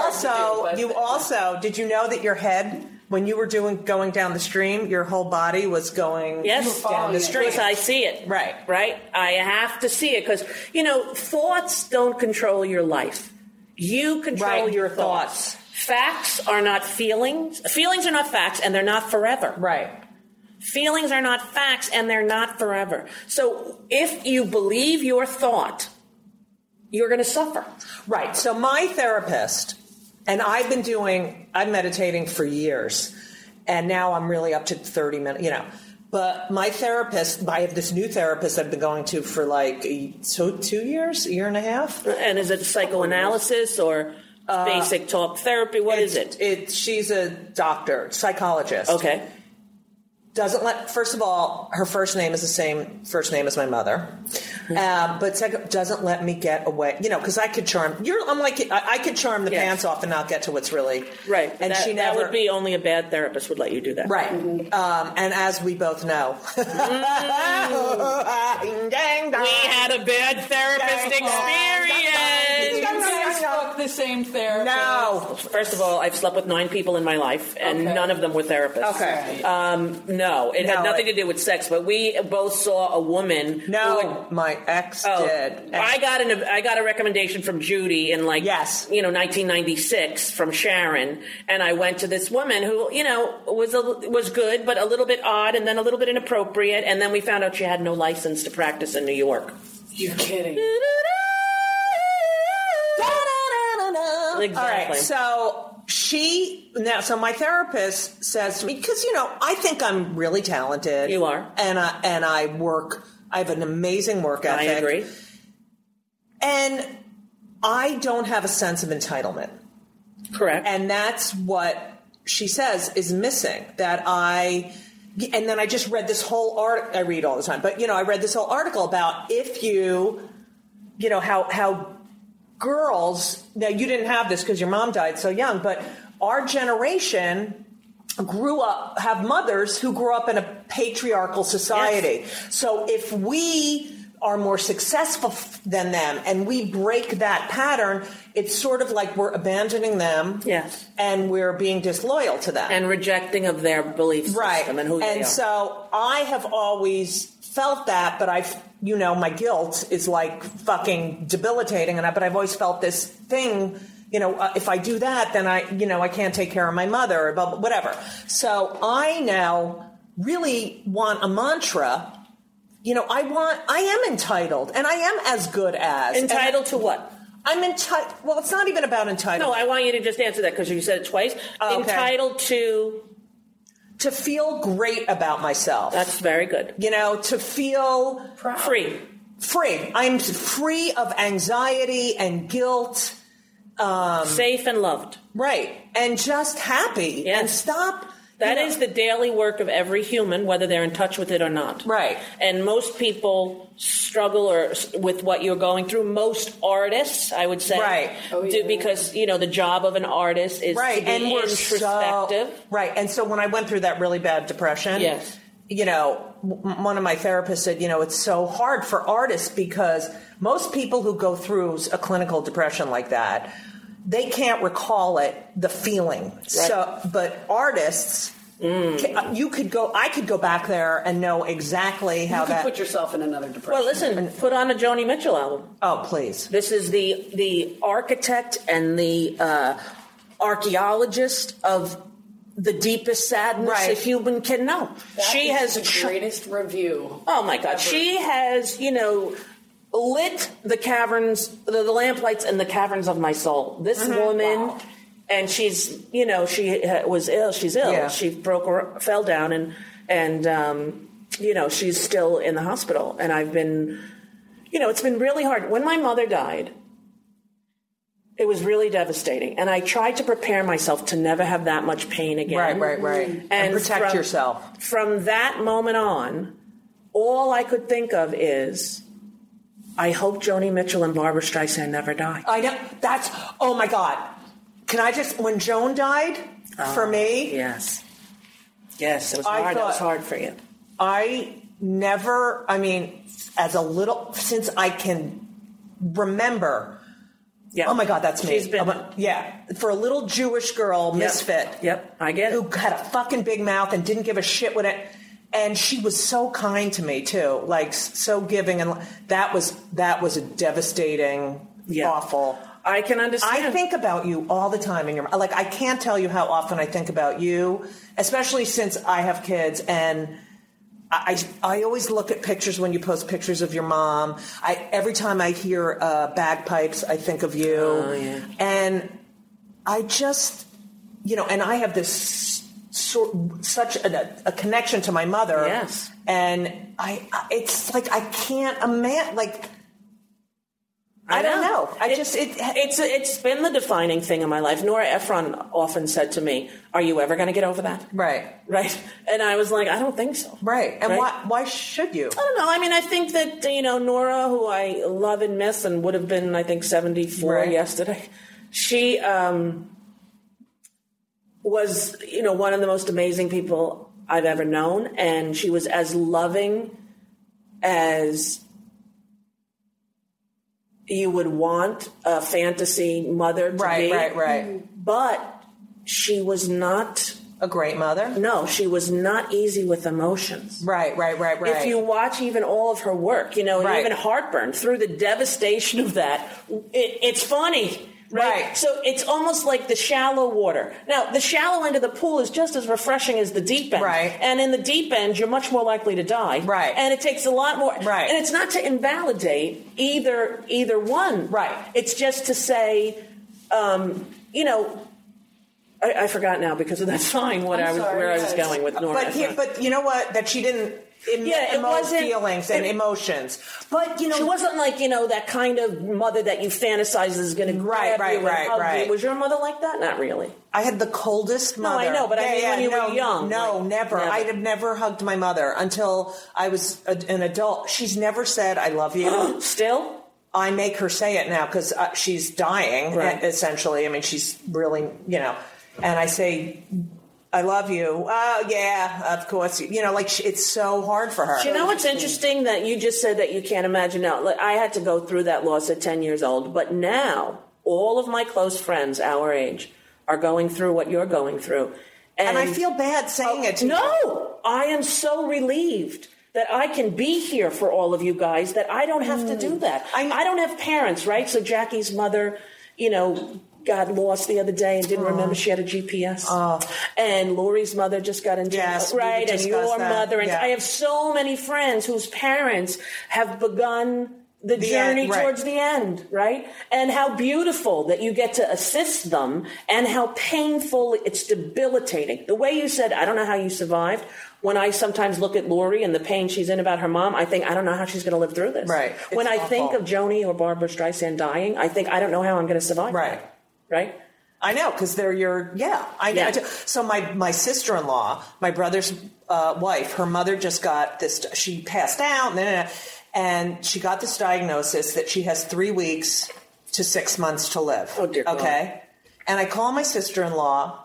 also, did you know that your head, when you were going down the stream, your whole body was going down the stream? Yes, I see it. Right. I have to see it because, thoughts don't control your life. You control your thoughts. Facts are not feelings. Feelings are not facts, and they're not forever. Right. Feelings are not facts, and they're not forever. So if you believe your thought, you're going to suffer. Right. So my therapist, and I'm meditating for years, and now I'm really up to 30 minutes, But my therapist, I have this new therapist I've been going to for like 2 years, a year and a half. And is it psychoanalysis or basic talk therapy? What is it? She's a doctor, psychologist. Okay. First of all, her first name is the same first name as my mother. But second, doesn't let me get away, because I could charm. I could charm the pants off and not get to what's really right. And that would be only a bad therapist would let you do that. Right. Mm-hmm. And as we both know, we had a bad therapist experience. Fuck the same therapist. No. First of all, I've slept with 9 people in my life, and none of them were therapists. Okay. No, it had nothing to do with sex, but we both saw a woman. No, my ex did. I got a recommendation from Judy in 1996 from Sharon, and I went to this woman who was good, but a little bit odd, and then a little bit inappropriate, and then we found out she had no license to practice in New York. You're kidding. Exactly. All right, so my therapist says to me, because I think I'm really talented. You are, and I work. I have an amazing work ethic. I agree. And I don't have a sense of entitlement. Correct. And that's what she says is missing. And then I just read this whole article. I read all the time, but I read this whole article about if how girls. Now you didn't have this because your mom died so young, but our generation have mothers who grew up in a patriarchal society. Yes. So if we are more successful than them, and we break that pattern, it's sort of like we're abandoning them, yes, and we're being disloyal to them and rejecting of their belief system and who they are. And so I have always felt that, but my guilt is like fucking debilitating, but I've always felt this thing. If I do that, then I can't take care of my mother, or whatever. So I now really want a mantra. I am entitled, and I am as good as. Entitled to what? I'm entitled. Well, it's not even about entitled. No, I want you to just answer that because you said it twice. Okay. Entitled to feel great about myself. That's very good. To feel free. I'm free of anxiety and guilt. Safe and loved. Right. And just happy. Yes. And stop. That is the daily work of every human, whether they're in touch with it or not. Right. And most people struggle with what you're going through. Most artists, I would say, right, do, because the job of an artist is to be introspective. Right. And so when I went through that really bad depression, yes, one of my therapists said, it's so hard for artists because most people who go through a clinical depression like that, they can't recall the feeling. Right. So, but artists, I could go back there and know exactly how you could put yourself in another depression. Well, listen, put on a Joni Mitchell album. Oh, please. This is the architect and the archaeologist of the deepest sadness a human can know. She has the greatest review. Oh my God. Ever. She has, lit the caverns, the lamplights in the caverns of my soul. This woman, and she's, she was ill. She's ill. Yeah. She fell down, and she's still in the hospital. And I've been, it's been really hard. When my mother died, it was really devastating. And I tried to prepare myself to never have that much pain again. Right. And protect yourself. From that moment on, all I could think of is, I hope Joni Mitchell and Barbra Streisand never die. I know. Oh my God. Can I when Joan died, for me. Yes. Yes, it was hard. It was hard for you. Since I can remember. Yeah. Oh my God, that's me. She's been. For a little Jewish girl, misfit. Yep, I get it. Who had a fucking big mouth and didn't give a shit what it. And she was so kind to me too, like so giving, and that was a devastating, awful. I can understand. I think about you all the time I can't tell you how often I think about you, especially since I have kids, and I always look at pictures when you post pictures of your mom. Every time I hear bagpipes, I think of you, and I just, and I have this. Such a connection to my mother, yes, and it's like I can't imagine. I don't know. It's been the defining thing in my life. Nora Ephron often said to me, "Are you ever going to get over that?" Right. And I was like, "I don't think so." Right. And why should you? I don't know. I mean, I think that Nora, who I love and miss, and would have been, I think, 74 yesterday. She was, one of the most amazing people I've ever known, and she was as loving as you would want a fantasy mother to be. Right. But she was not a great mother. No, she was not easy with emotions. Right. If you watch even all of her work, even Heartburn, through the devastation of that, it's funny. Right. So it's almost like the shallow water. Now, the shallow end of the pool is just as refreshing as the deep end. Right. And in the deep end, you're much more likely to die. Right. And it takes a lot more. Right. And it's not to invalidate either one. Right. It's just to say, I forgot now because of that song where I was going with Nora. But you know what? That she didn't. It wasn't feelings and emotions, but she wasn't like that kind of mother that you fantasize is going to grab you and hug you. Was your mother like that? Not really. I had the coldest mother. No, I know, but when you were young. No, never. I'd have never hugged my mother until I was an adult. She's never said "I love you." Still, I make her say it now because she's dying. Essentially, I mean, she's really and I say, I love you. Yeah, of course. You know, like it's so hard for her. You know what's interesting that you just said that you can't imagine now. Like, I had to go through that loss at 10 years old, but now all of my close friends our age are going through what you're going through. And I feel bad saying it to you. No, I am so relieved that I can be here for all of you guys, that I don't have to do that. I don't have parents, right? So Jackie's mother, you know, got lost the other day and didn't remember she had a GPS. And Lori's mother just got into right, and your mother. And I have so many friends whose parents have begun the journey towards the end, right? And how beautiful that you get to assist them, and how painful, it's debilitating. The way you said, I don't know how you survived. When I sometimes look at Lori and the pain she's in about her mom, I think, I don't know how she's going to live through this. Right. When I think of Joni or Barbara Streisand dying, I think, I don't know how I'm going to survive. Right. Right? I know, because they're your, I know. So my sister-in-law, my brother's wife, her mother just got this, she passed out, and she got this diagnosis that she has 3 weeks to 6 months to live. Oh, dear God. Okay? And I call my sister-in-law,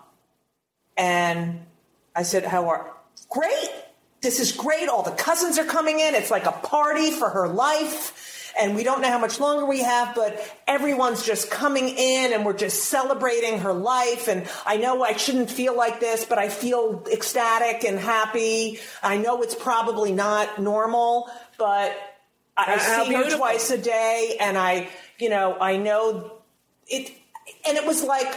and I said, great. This is great. All the cousins are coming in. It's like a party for her life. And we don't know how much longer we have, but everyone's just coming in and we're just celebrating her life. And I know I shouldn't feel like this, but I feel ecstatic and happy. I know it's probably not normal, but I see her twice a day, and I know it. And it was like,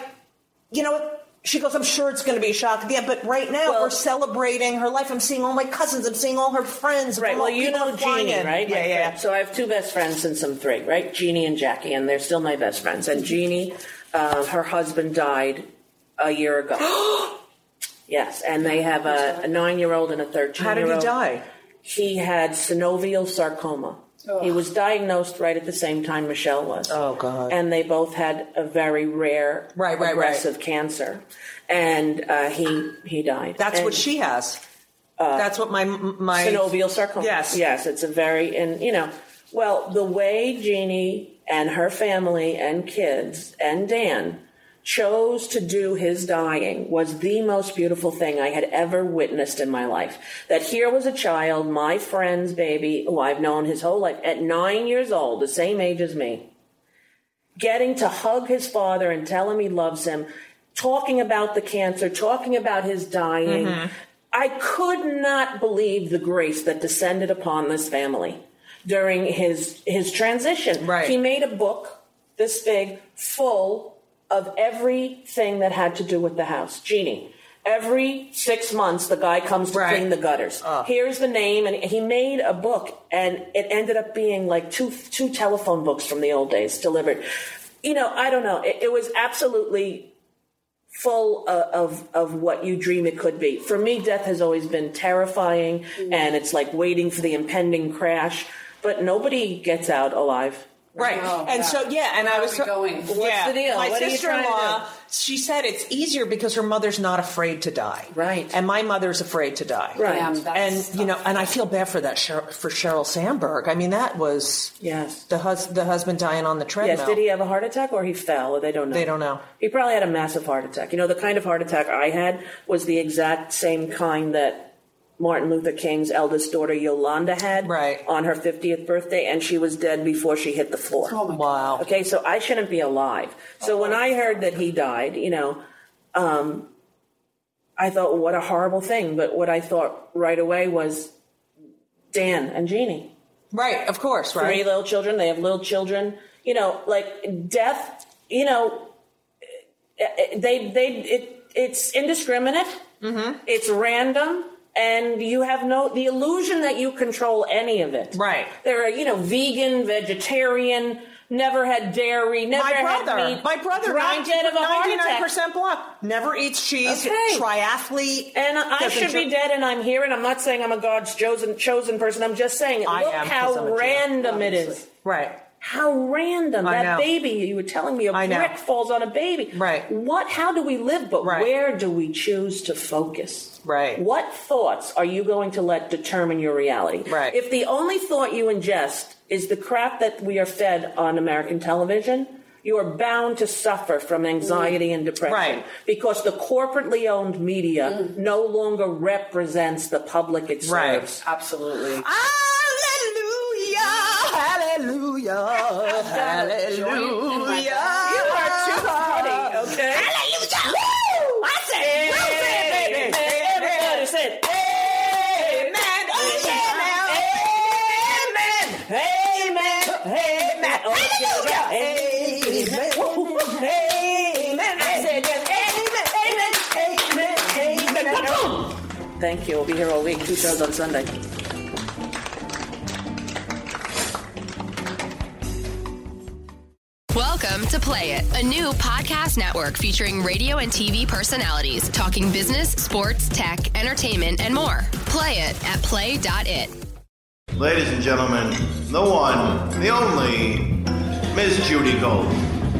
she goes, I'm sure it's going to be a shock. Yeah, but right now we're celebrating her life. I'm seeing all my cousins. I'm seeing all her friends. Right. Well, you know Jeannie, right? Yeah. So I have two best friends since I'm 3, right? Jeannie and Jackie, and they're still my best friends. And Jeannie, her husband died a year ago. Yes, and they have a 9-year-old and a 13-year-old. How did he die? He had synovial sarcoma. Oh. He was diagnosed right at the same time Michelle was. Oh, God. And they both had a very rare, aggressive cancer. And he died. That's what she has. That's what my synovial sarcoma. Yes, it's a very, the way Jeannie and her family and kids and Dan chose to do his dying was the most beautiful thing I had ever witnessed in my life. That here was a child, my friend's baby, who I've known his whole life, at 9 years old, the same age as me, getting to hug his father and tell him he loves him, talking about the cancer, talking about his dying. Mm-hmm. I could not believe the grace that descended upon this family during his transition. Right. He made a book this big, full of everything that had to do with the house. Jeannie, every 6 months, the guy comes to clean the gutters. Here's the name, and he made a book, and it ended up being like two telephone books from the old days delivered. I don't know. It was absolutely full of what you dream it could be. For me, death has always been terrifying, and it's like waiting for the impending crash, but nobody gets out alive. Right. And so, and I was going. What's the deal? My what sister-in-law, she said it's easier because her mother's not afraid to die. Right. And my mother's afraid to die. Right. And, and I feel bad for that, for Sheryl Sandberg. I mean, that was the husband dying on the treadmill. Yes. Did he have a heart attack or he fell? Or they don't know. They don't know. He probably had a massive heart attack. The kind of heart attack I had was the exact same kind that Martin Luther King's eldest daughter, Yolanda, had on her 50th birthday, and she was dead before she hit the floor. Oh, my God. Wow. Okay, so I shouldn't be alive. So when I heard that he died, I thought, well, what a horrible thing. But what I thought right away was Dan and Jeannie. Right, of course, right. 3 little children. They have little children. Like death, it's indiscriminate. Mm-hmm. It's random. And you have the illusion that you control any of it. Right. There are, vegan, vegetarian, never had dairy, never had meat. My brother, dropped dead of a heart attack. 99% black. Never eats cheese. Okay. Triathlete. And I should be dead, and I'm here, and I'm not saying I'm a God's chosen person. I'm just saying, look how random it is. Right. How random. That baby, you were telling me, a brick falls on a baby. Right. How do we live? But where do we choose to focus? Right. What thoughts are you going to let determine your reality? Right. If the only thought you ingest is the crap that we are fed on American television, you are bound to suffer from anxiety and depression. Right. Because the corporately owned media no longer represents the public it serves. Right. Absolutely. Hallelujah, hallelujah, hallelujah. You are too funny, okay? Hallelujah. Woo! I said, baby. Everybody said, Amen. Amen. Amen. Hallelujah. Amen. I said, amen. Amen. thank you. We'll be here all week. 2 shows on Sunday. Welcome to Play It, a new podcast network featuring radio and TV personalities talking business, sports, tech, entertainment, and more. Play it at play.it. Ladies and gentlemen, the one, the only, Ms. Judy Gold.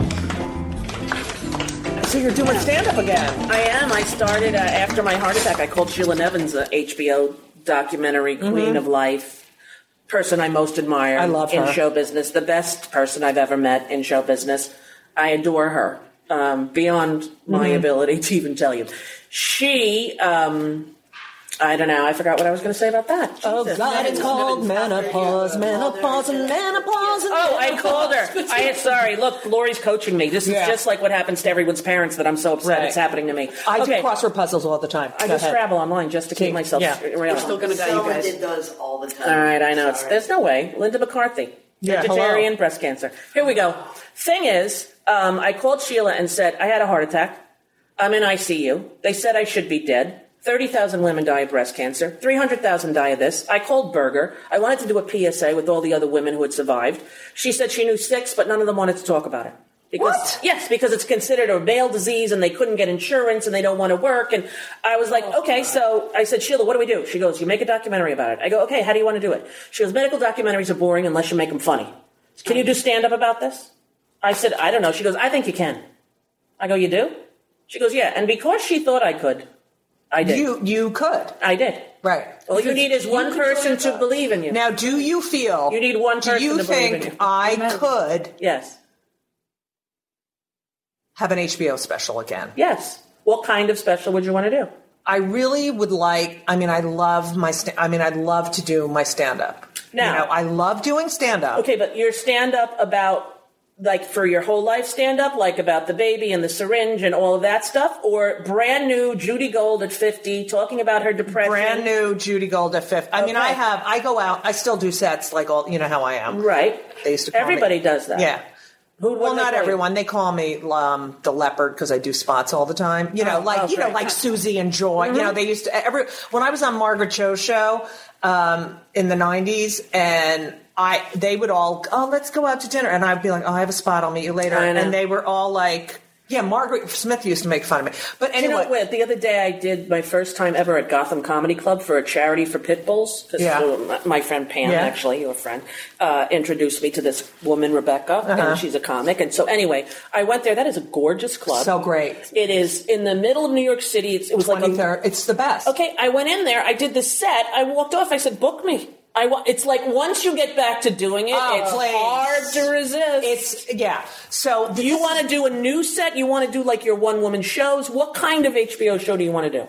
So you're doing stand-up again. I am. I started after my heart attack. I called Sheila Nevins, a HBO documentary Queen of Life. Person I most admire I love her. in show business, the best person I've ever met in show business. I adore her beyond my ability to even tell you. She, I don't know, I forgot what I was going to say about that. Oh, Jesus. God, it's called menopause. Oh, I called her. Sorry, look, Lori's coaching me. This is just like what happens to everyone's parents that I'm so upset it's happening to me. I do crossword puzzles all the time. I just scrabble online just to keep myself real. We're still going to die, you Someone guys. did those all the time. All right, I know. Sorry. There's no way. Linda McCarthy. Yeah, Vegetarian, hello. breast cancer. Here we go. Thing is, I called Sheila and said, I had a heart attack. I'm in ICU. They said I should be dead. 30,000 women die of breast cancer. 300,000 die of this. I called Berger. I wanted to do a PSA with all the other women who had survived. She said she knew 6, but none of them wanted to talk about it. Because, What? Yes, because it's considered a male disease and they couldn't get insurance and they don't want to work. And I was like, okay, so I said, Sheila, what do we do? She goes, you make a documentary about it. I go, okay, how do you want to do it? She goes, medical documentaries are boring unless you make them funny. Can you do stand-up about this? I said, I don't know. She goes, I think you can. I go, you do? She goes, yeah. And because she thought I could, I did. You could. I did. Right. All you need is one person to believe in you. Now, do you feel... You need one person Do you to believe in think you. I could Yes. have an HBO special again? Yes. What kind of special would you want to do? I really would like... I mean, I'd love to do my stand-up. Now- I love doing stand-up. Okay, but your stand-up about, like, for your whole life stand-up, like about the baby and the syringe and all of that stuff, or brand new Judy Gold at 50 talking about her depression? Brand new Judy Gold at 50. I mean, Okay. I go out, I still do sets like all, you know how I am. Right. They used to call Everybody me. does that. Yeah. What Well, do they not call you? everyone. They call me the leopard because I do spots all the time. You know, like Susie and Joy. You know, they used to when I was on Margaret Cho's show in the 90s, and they would all, let's go out to dinner, and I'd be like, I have a spot, I'll meet you later, I know. and they were all like, yeah, Margaret Smith used to make fun of me, but You know anyway. what? The other day I did my first time ever at Gotham Comedy Club for a charity for pit bulls. 'Cause, Yeah. my friend Pam, Yeah. actually, your friend, introduced me to this woman, Rebecca, and she's a comic. And so anyway, I went there. That is a gorgeous club. So great. It is in the middle of New York City. It was like 23rd. It's the best. Okay, I went in there. I did the set. I walked off. I said, book me. It's like once you get back to doing it, it's please. hard to resist. So do you want to do a new set? You want to do like your one-woman shows? What kind of HBO show do you want to do?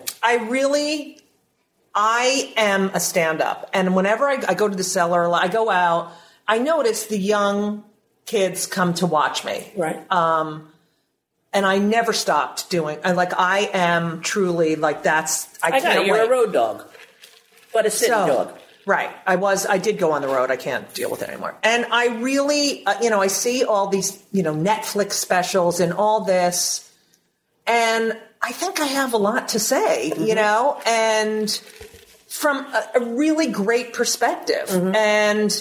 I am a stand-up, and whenever I go to the cellar, I go out, I notice the young kids come to watch me. Right. And I never stopped doing. I am truly like that's. I got can't it. You're wait. a road dog, but a sitting dog. Right. I did go on the road. I can't deal with it anymore. And I really, I see all these, Netflix specials and all this, and I think I have a lot to say, and from a really great perspective. And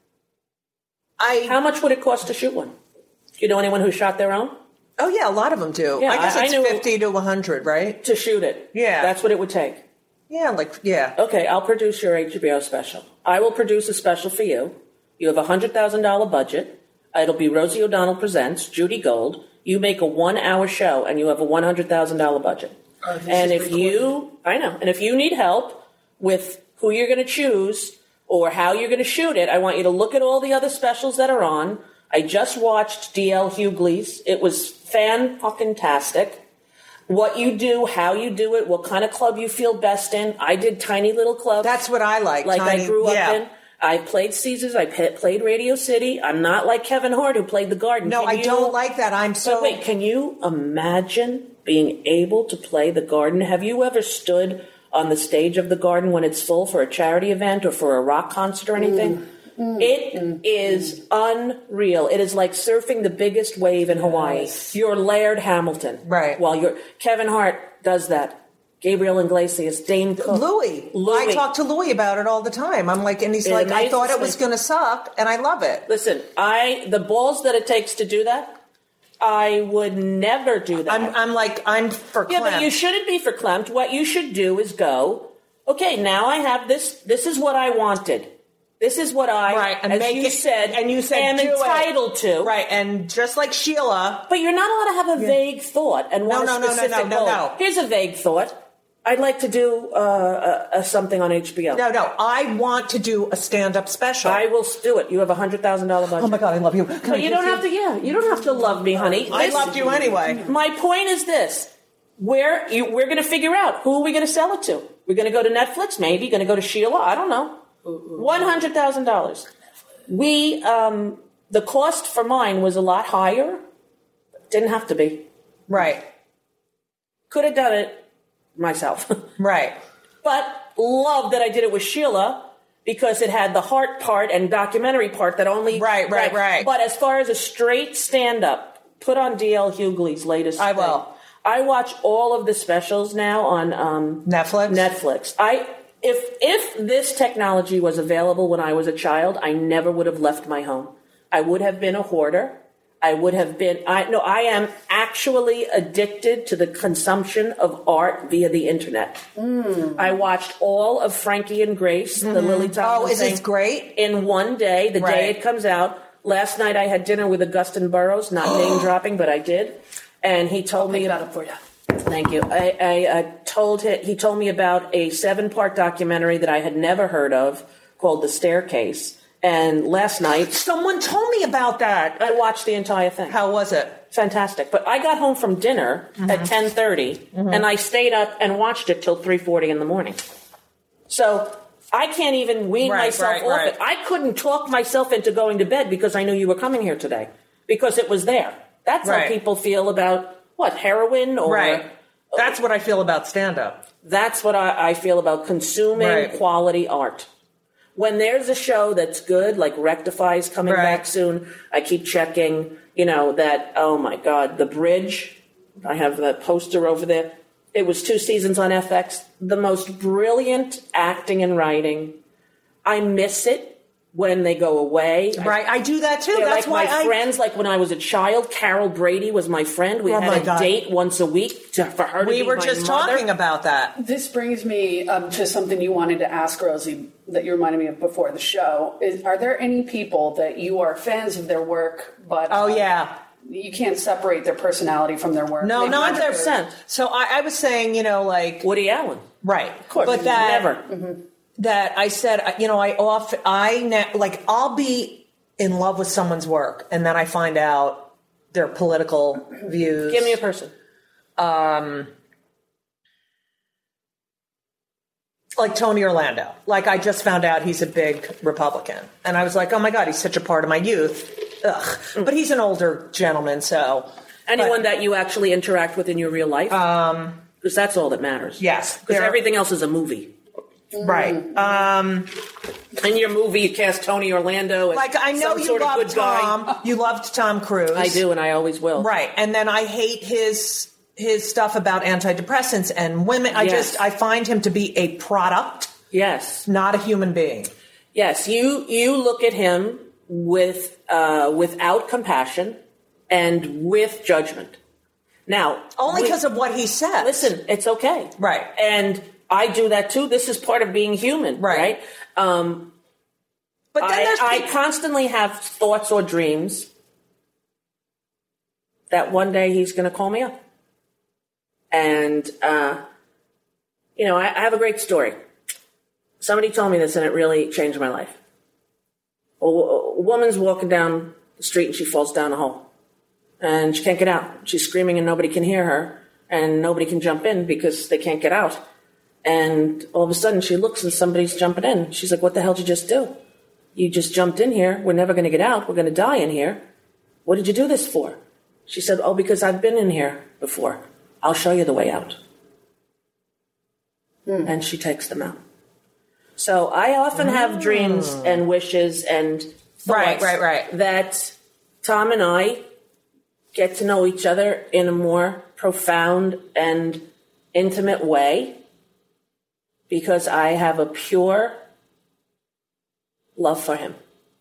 How much would it cost to shoot one? Do you know anyone who shot their own? Oh yeah, a lot of them do. Yeah, I guess I it's knew 50 to 100, right? To shoot it. Yeah. That's what it would take. Yeah, Okay, I'll produce your HBO special. I will produce a special for you. You have a $100,000 budget. It'll be Rosie O'Donnell Presents, Judy Gold. You make a 1-hour show and you have a $100,000 budget. And if you need help with who you're going to choose or how you're going to shoot it, I want you to look at all the other specials that are on. I just watched D.L. Hughley's. It was fan-fucking-tastic. What you do, how you do it, what kind of club you feel best in. I did tiny little clubs. That's what I like. Like tiny, I grew up in. I played Caesars. I played Radio City. I'm not like Kevin Hart, who played the Garden. No, I don't like that. But wait, can you imagine being able to play the Garden? Have you ever stood on the stage of the Garden when it's full for a charity event or for a rock concert or anything? It is unreal. It is like surfing the biggest wave in Hawaii. You're Laird Hamilton. Right. While Kevin Hart does that. Gabriel Iglesias, Dane Cook. Louis. I talk to Louis about it all the time. I'm like, and he's like, I thought it was going to suck, and I love it. Listen, the balls that it takes to do that, I would never do that. I'm for Klempt. Yeah, but you shouldn't be for Klempt. What you should do is go, okay, now I have this. This is what I wanted. This is what I, and as make you it, said, and you said am entitled to. Right, and just like Sheila. But you're not allowed to have a vague thought and want a specific goal. No. Here's a vague thought. I'd like to do something on HBO. No. I want to do a stand-up special. I will do it. You have $100,000 budget. Oh my God, I love you. But you don't have to. Yeah, you don't have to love me, honey. I loved you anyway. My point is this: we're going to figure out who are we going to sell it to. We're going to go to Netflix, maybe. Going to go to Sheila. I don't know. $100,000. We the cost for mine was a lot higher. Didn't have to be. Right. Could have done it myself. Right. But love that I did it with Sheila because it had the heart part and documentary part that only... Right. But as far as a straight stand-up, put on D.L. Hughley's latest I thing. will. I watch all of the specials now on Netflix. If this technology was available when I was a child, I never would have left my home. I would have been a hoarder. I am actually addicted to the consumption of art via the internet. I watched all of Frankie and Grace, the Lily Tomlin Oh, is it great? in one day, the day it comes out. Last night I had dinner with Augustin Burroughs, not name dropping, but I did. And he told me about it for you. Thank you. He told me about a 7-part documentary that I had never heard of called The Staircase. And last night... Someone told me about that. I watched the entire thing. How was it? Fantastic. But I got home from dinner at 10:30, and I stayed up and watched it till 3:40 in the morning. So I can't even wean myself off it. I couldn't talk myself into going to bed because I knew you were coming here today, because it was there. That's how people feel about, heroin? Or That's what I feel about stand-up. That's what I feel about consuming quality art. When there's a show that's good, like Rectify's coming back soon, I keep checking, that, oh my God, The Bridge. I have the poster over there. It was 2 seasons on FX. The most brilliant acting and writing. I miss it when they go away. I do that too. That's like my friends. Like when I was a child, Carol Brady was my friend. We had a date once a week for her to be my mother. We were just talking about that. This brings me to something you wanted to ask Rosie that you reminded me of before the show. Are there any people that you are fans of their work, but you can't separate their personality from their work? No, not 100%. So I was saying, like Woody Allen, right? Of course, but that never. That I said, I'll be in love with someone's work, and then I find out their political views. Give me a person. Like Tony Orlando. Like I just found out he's a big Republican, and I was like, oh my God, he's such a part of my youth. Ugh. But he's an older gentleman, so anyone that you actually interact with in your real life, because that's all that matters. Yes, because everything else is a movie. Right. In your movie, you cast Tony Orlando as I know some you sort loved of good guy. Tom. You loved Tom Cruise. I do, and I always will. Right. And then I hate his stuff about antidepressants and women. I find him to be a product. Yes. Not a human being. Yes. You look at him without compassion and with judgment. Now, only because of what he said. Listen, it's okay. Right. And I do that too. This is part of being human, right? But then I constantly have thoughts or dreams that one day he's going to call me up. And, I have a great story. Somebody told me this and it really changed my life. A woman's walking down the street and she falls down a hole. And she can't get out. She's screaming and nobody can hear her. And nobody can jump in because they can't get out. And all of a sudden she looks and somebody's jumping in. She's like, what the hell did you just do? You just jumped in here. We're never going to get out. We're going to die in here. What did you do this for? She said, oh, because I've been in here before. I'll show you the way out. And she takes them out. So I often have dreams and wishes and thoughts that Tom and I get to know each other in a more profound and intimate way because I have a pure love for him.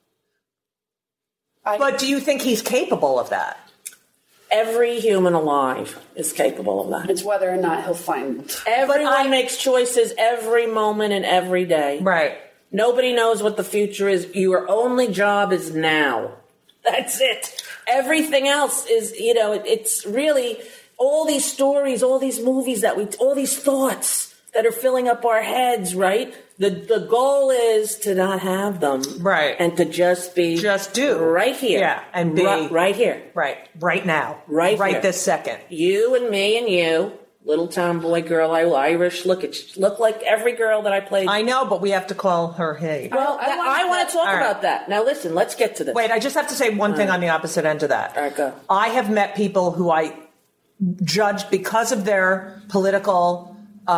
But do you think he's capable of that? Every human alive is capable of that. It's whether or not he'll find it. Everyone makes choices every moment and every day. Right. Nobody knows what the future is. Your only job is now. That's it. Everything else is, it's really all these stories, all these movies all these thoughts that are filling up our heads, right? The goal is to not have them. Right. And to just do. Right here. Yeah. And be. Right here. Right. Right now. Right here. This second. You and me and you. Little tomboy girl, Irish. Look like every girl that I played. I know, but we have to call her hey. Well, I want to talk about that. Now listen, let's get to this. Wait, I just have to say one thing on the opposite end of that. All right, go. I have met people who I judged because of their political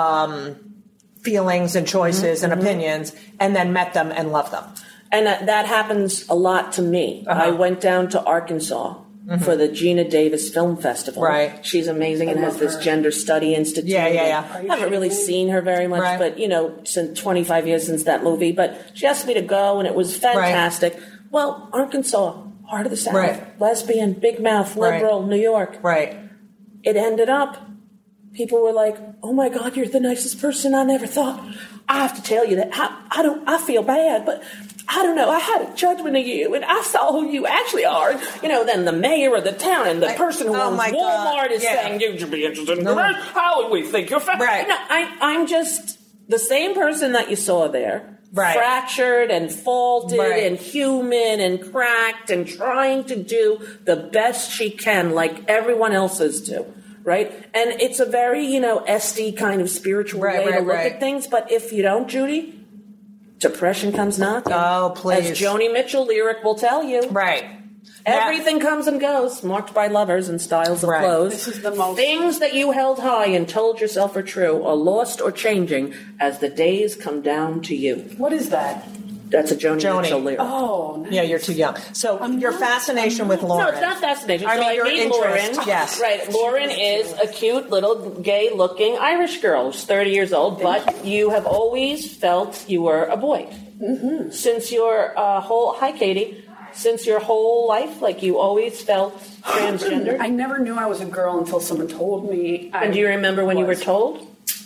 feelings and choices and opinions, and then met them and loved them. And that happens a lot to me. I went down to Arkansas for the Gina Davis Film Festival. Right. She's amazing and has this Gender Study Institute. Yeah. I haven't really seen her very much, but, since 25 years since that movie. But she asked me to go, and it was fantastic. Right. Well, Arkansas, heart of the South, lesbian, big mouth, liberal, New York. Right. It ended up, people were like, oh, my God, you're the nicest person I never thought. I have to tell you that I feel bad, but I don't know. I had a judgment of you, and I saw who you actually are. Then the mayor of the town and the person who owns Walmart is saying, you should be interested in careers. How would we think you're fat? Right. I'm just the same person that you saw there. Right. Fractured and faulted and human and cracked and trying to do the best she can like everyone else's do. Right? And it's a very, SD kind of spiritual way to look at things. But if you don't, Judy, depression comes knocking. Oh, please. As Joni Mitchell lyric will tell you. Right. Everything comes and goes, marked by lovers and styles of clothes. This is the most... Things that you held high and told yourself are true are lost or changing as the days come down to you. What is that? That's a Joni Mitchell lyric. Oh, nice. Yeah, you're too young. So your fascination with Lauren. No, it's not fascination. I mean, your interest. Lauren. Yes. Right. Lauren is a cute little gay-looking Irish girl who's 30 years old, but you have always felt you were a boy. Mm-hmm. Since your hi, Katie. Since your whole life, like you always felt transgender? I never knew I was a girl until someone told me. And do you remember when you were told?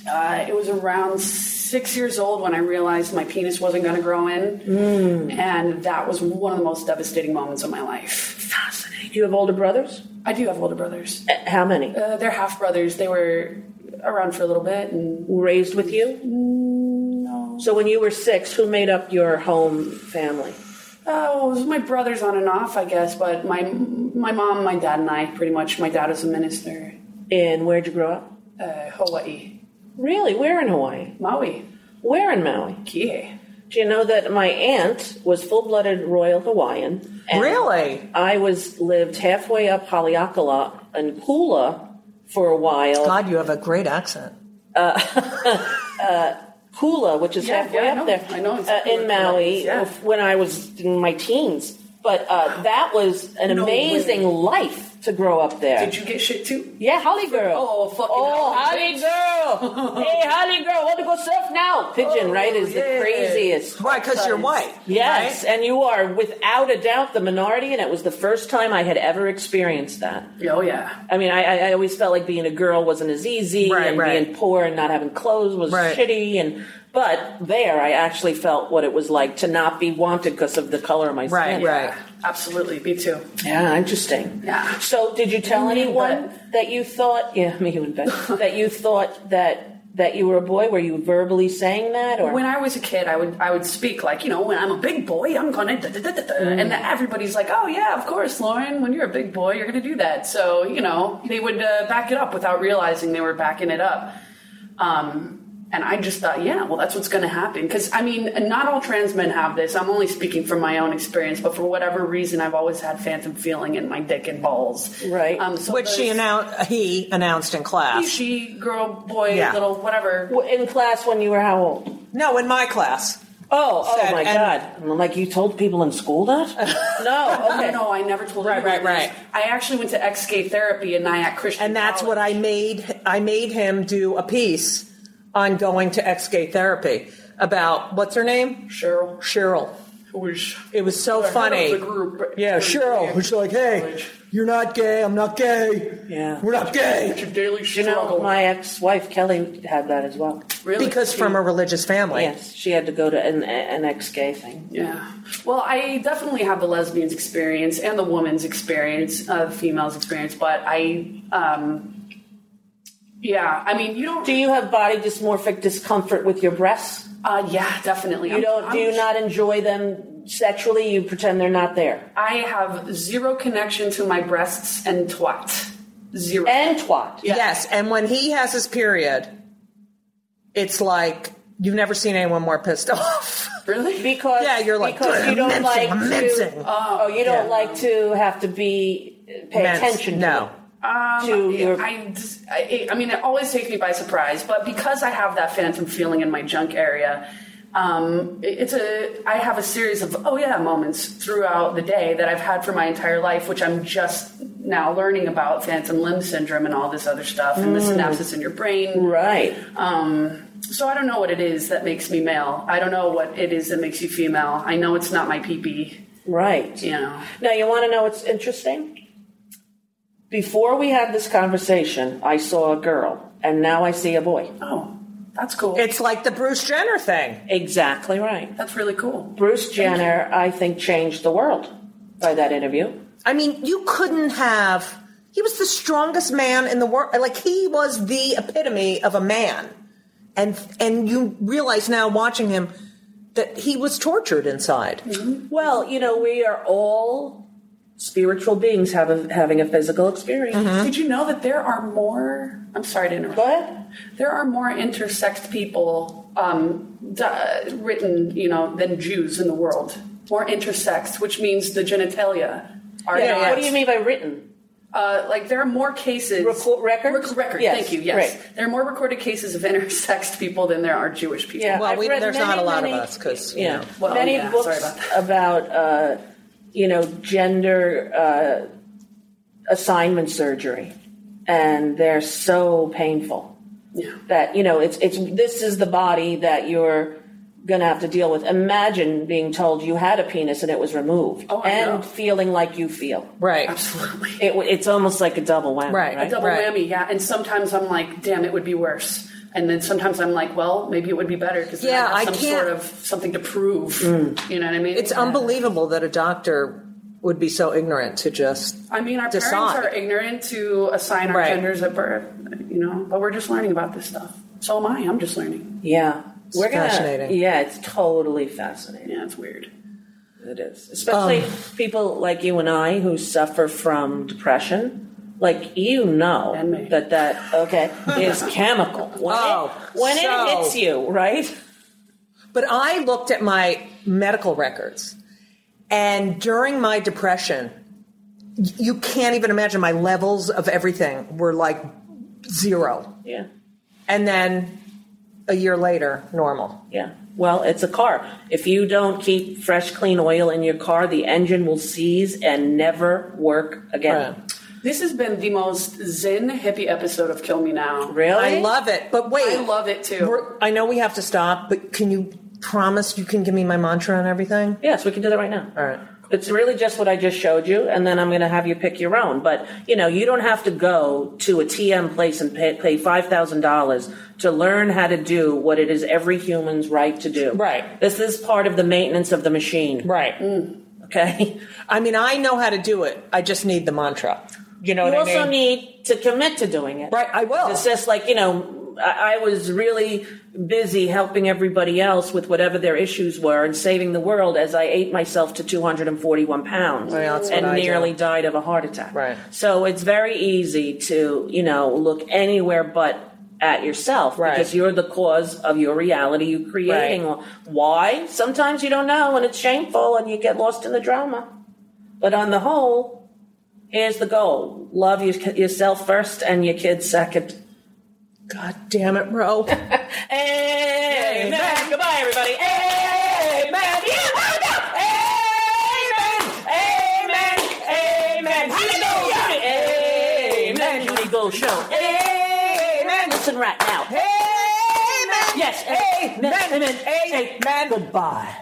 It was around 6 years old when I realized my penis wasn't going to grow in. And that was one of the most devastating moments of my life. Fascinating. Do you have older brothers? I do have older brothers. How many? They're half brothers. They were around for a little bit. And raised with you? No. So when you were 6, who made up your home family? Oh, it was my brothers on and off, I guess. But my mom, my dad, and I, pretty much. My dad was a minister. And where'd you grow up? Hawaii. Really? Where in Hawaii? Maui. Where in Maui? Kihei. Do you know that my aunt was full-blooded Royal Hawaiian? Really? I lived halfway up Haleakala and Kula for a while. God, you have a great accent. Kula, which is halfway up there. I know. In Maui when I was in my teens. But that was an amazing life to grow up there. Did you get shit too? Yeah, Holly girl. Oh, fucking Holly girl. Hey, Holly girl, want to go surf now? Pigeon, right, is the craziest. Right, because you're white. Yes, right? And you are without a doubt the minority, and it was the first time I had ever experienced that. Oh, yeah. I mean, I always felt like being a girl wasn't as easy, and being poor and not having clothes was shitty, but there I actually felt what it was like to not be wanted because of the color of my skin. Right. Absolutely. Me too. Yeah, interesting. Yeah. So did you tell anyone that you thought, me and Ben, that you thought that that you were a boy? Were you verbally saying that? Or when I was a kid, I would speak like, when I'm a big boy, I'm gonna and everybody's like, oh yeah, of course, Lauren, when you're a big boy, you're gonna do that. So they would back it up without realizing they were backing it up. And I just thought, that's what's going to happen. Because, not all trans men have this. I'm only speaking from my own experience. But for whatever reason, I've always had phantom feeling in my dick and balls. Right. Which he announced in class. She, girl, boy, little, whatever. In class when you were how old? No, in my class. Oh my God. Like you told people in school that? No, okay. No, I never told anyone. Right. I actually went to ex-gay therapy in Nyack Christian And that's College. what I made. I made him do a piece on going to ex-gay therapy about, what's her name? Cheryl. It was so funny. The group. Yeah, Cheryl. She's like, hey, you're not gay, I'm not gay. Yeah. We're not gay. It's your daily struggle. My ex-wife, Kelly, had that as well. Really? Because from a religious family. Yes, she had to go to an ex-gay thing. Yeah. Well, I definitely have the lesbian's experience and the woman's experience, the female's experience, but you don't... Do you have body dysmorphic discomfort with your breasts? Yeah, definitely. Do you not enjoy them sexually? You pretend they're not there? I have zero connection to my breasts and twat. Zero. And twat. Yes, and when he has his period, it's like you've never seen anyone more pissed off. Really? Because you're like, because you don't like to. You don't like to have to pay attention to it. It always takes me by surprise, but because I have that phantom feeling in my junk area, I have a series of moments throughout the day that I've had for my entire life, which I'm just now learning about, phantom limb syndrome and all this other stuff, and the synapses in your brain. Right. So I don't know what it is that makes me male. I don't know what it is that makes you female. I know it's not my pee-pee. Right. Now, you want to know what's interesting? Before we had this conversation, I saw a girl, and now I see a boy. Oh, that's cool. It's like the Bruce Jenner thing. Exactly right. That's really cool. Bruce Jenner, I think, changed the world by that interview. You couldn't have... He was the strongest man in the world. Like, he was the epitome of a man. And you realize now, watching him, that he was tortured inside. Mm-hmm. Well, we are all... spiritual beings having a physical experience. Mm-hmm. Did you know that there are more... I'm sorry to interrupt. Go ahead. There are more intersexed people written, than Jews in the world. More intersexed, which means the genitalia are... What do you mean by written? There are more cases... Records? Yes, thank you, yes. Right. There are more recorded cases of intersexed people than there are Jewish people. Yeah, well, there's not a lot of us, because, many books about... gender assignment surgery, and they're so painful that this is the body that you're gonna have to deal with. Imagine being told you had a penis and it was removed, and feeling like you feel. Right, absolutely. It's almost like a double whammy. Right, a double whammy. Yeah, and sometimes I'm like, damn, it would be worse. And then sometimes I'm like, well, maybe it would be better because I have sort of something to prove. You know what I mean? It's unbelievable that a doctor would be so ignorant to just our decide. Parents are ignorant to assign our genders at birth, but we're just learning about this stuff. So am I. I'm just learning. Yeah. It's fascinating. Yeah, it's totally fascinating. Yeah, it's weird. It is. Especially people like you and I who suffer from depression. Like, that is chemical. When it hits you, right? But I looked at my medical records, and during my depression, you can't even imagine, my levels of everything were like 0. Yeah. And then a year later, normal. Yeah. Well, it's a car. If you don't keep fresh, clean oil in your car, the engine will seize and never work again. Right. This has been the most zen hippie episode of Kill Me Now. Really? I love it. But wait. I love it too. I know we have to stop, but can you promise you can give me my mantra and everything? Yes, we can do that right now. All right. It's really just what I just showed you, and then I'm going to have you pick your own. But, you don't have to go to a TM place and pay $5,000 to learn how to do what it is every human's right to do. Right. This is part of the maintenance of the machine. Right. Okay? I know how to do it. I just need the mantra. You know what I mean? You also need to commit to doing it. Right, I will. It's just like, I was really busy helping everybody else with whatever their issues were and saving the world as I ate myself to 241 pounds and nearly died of a heart attack. Right. So it's very easy to, look anywhere but at yourself because you're the cause of your reality you're creating. Right. Why? Sometimes you don't know and it's shameful and you get lost in the drama. But on the whole, here's the goal. Love yourself first and your kids second. God damn it, Ro. Amen. Goodbye, everybody. Amen. Yeah, Amen. Amen. Hallelujah. Amen. Judy Gold Show. Amen. Listen right now. Amen. Yes. Amen. Amen. Amen. Goodbye.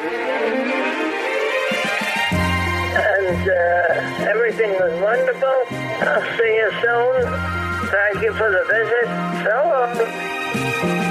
And everything was wonderful. I'll see you soon. Thank you for the visit. So long.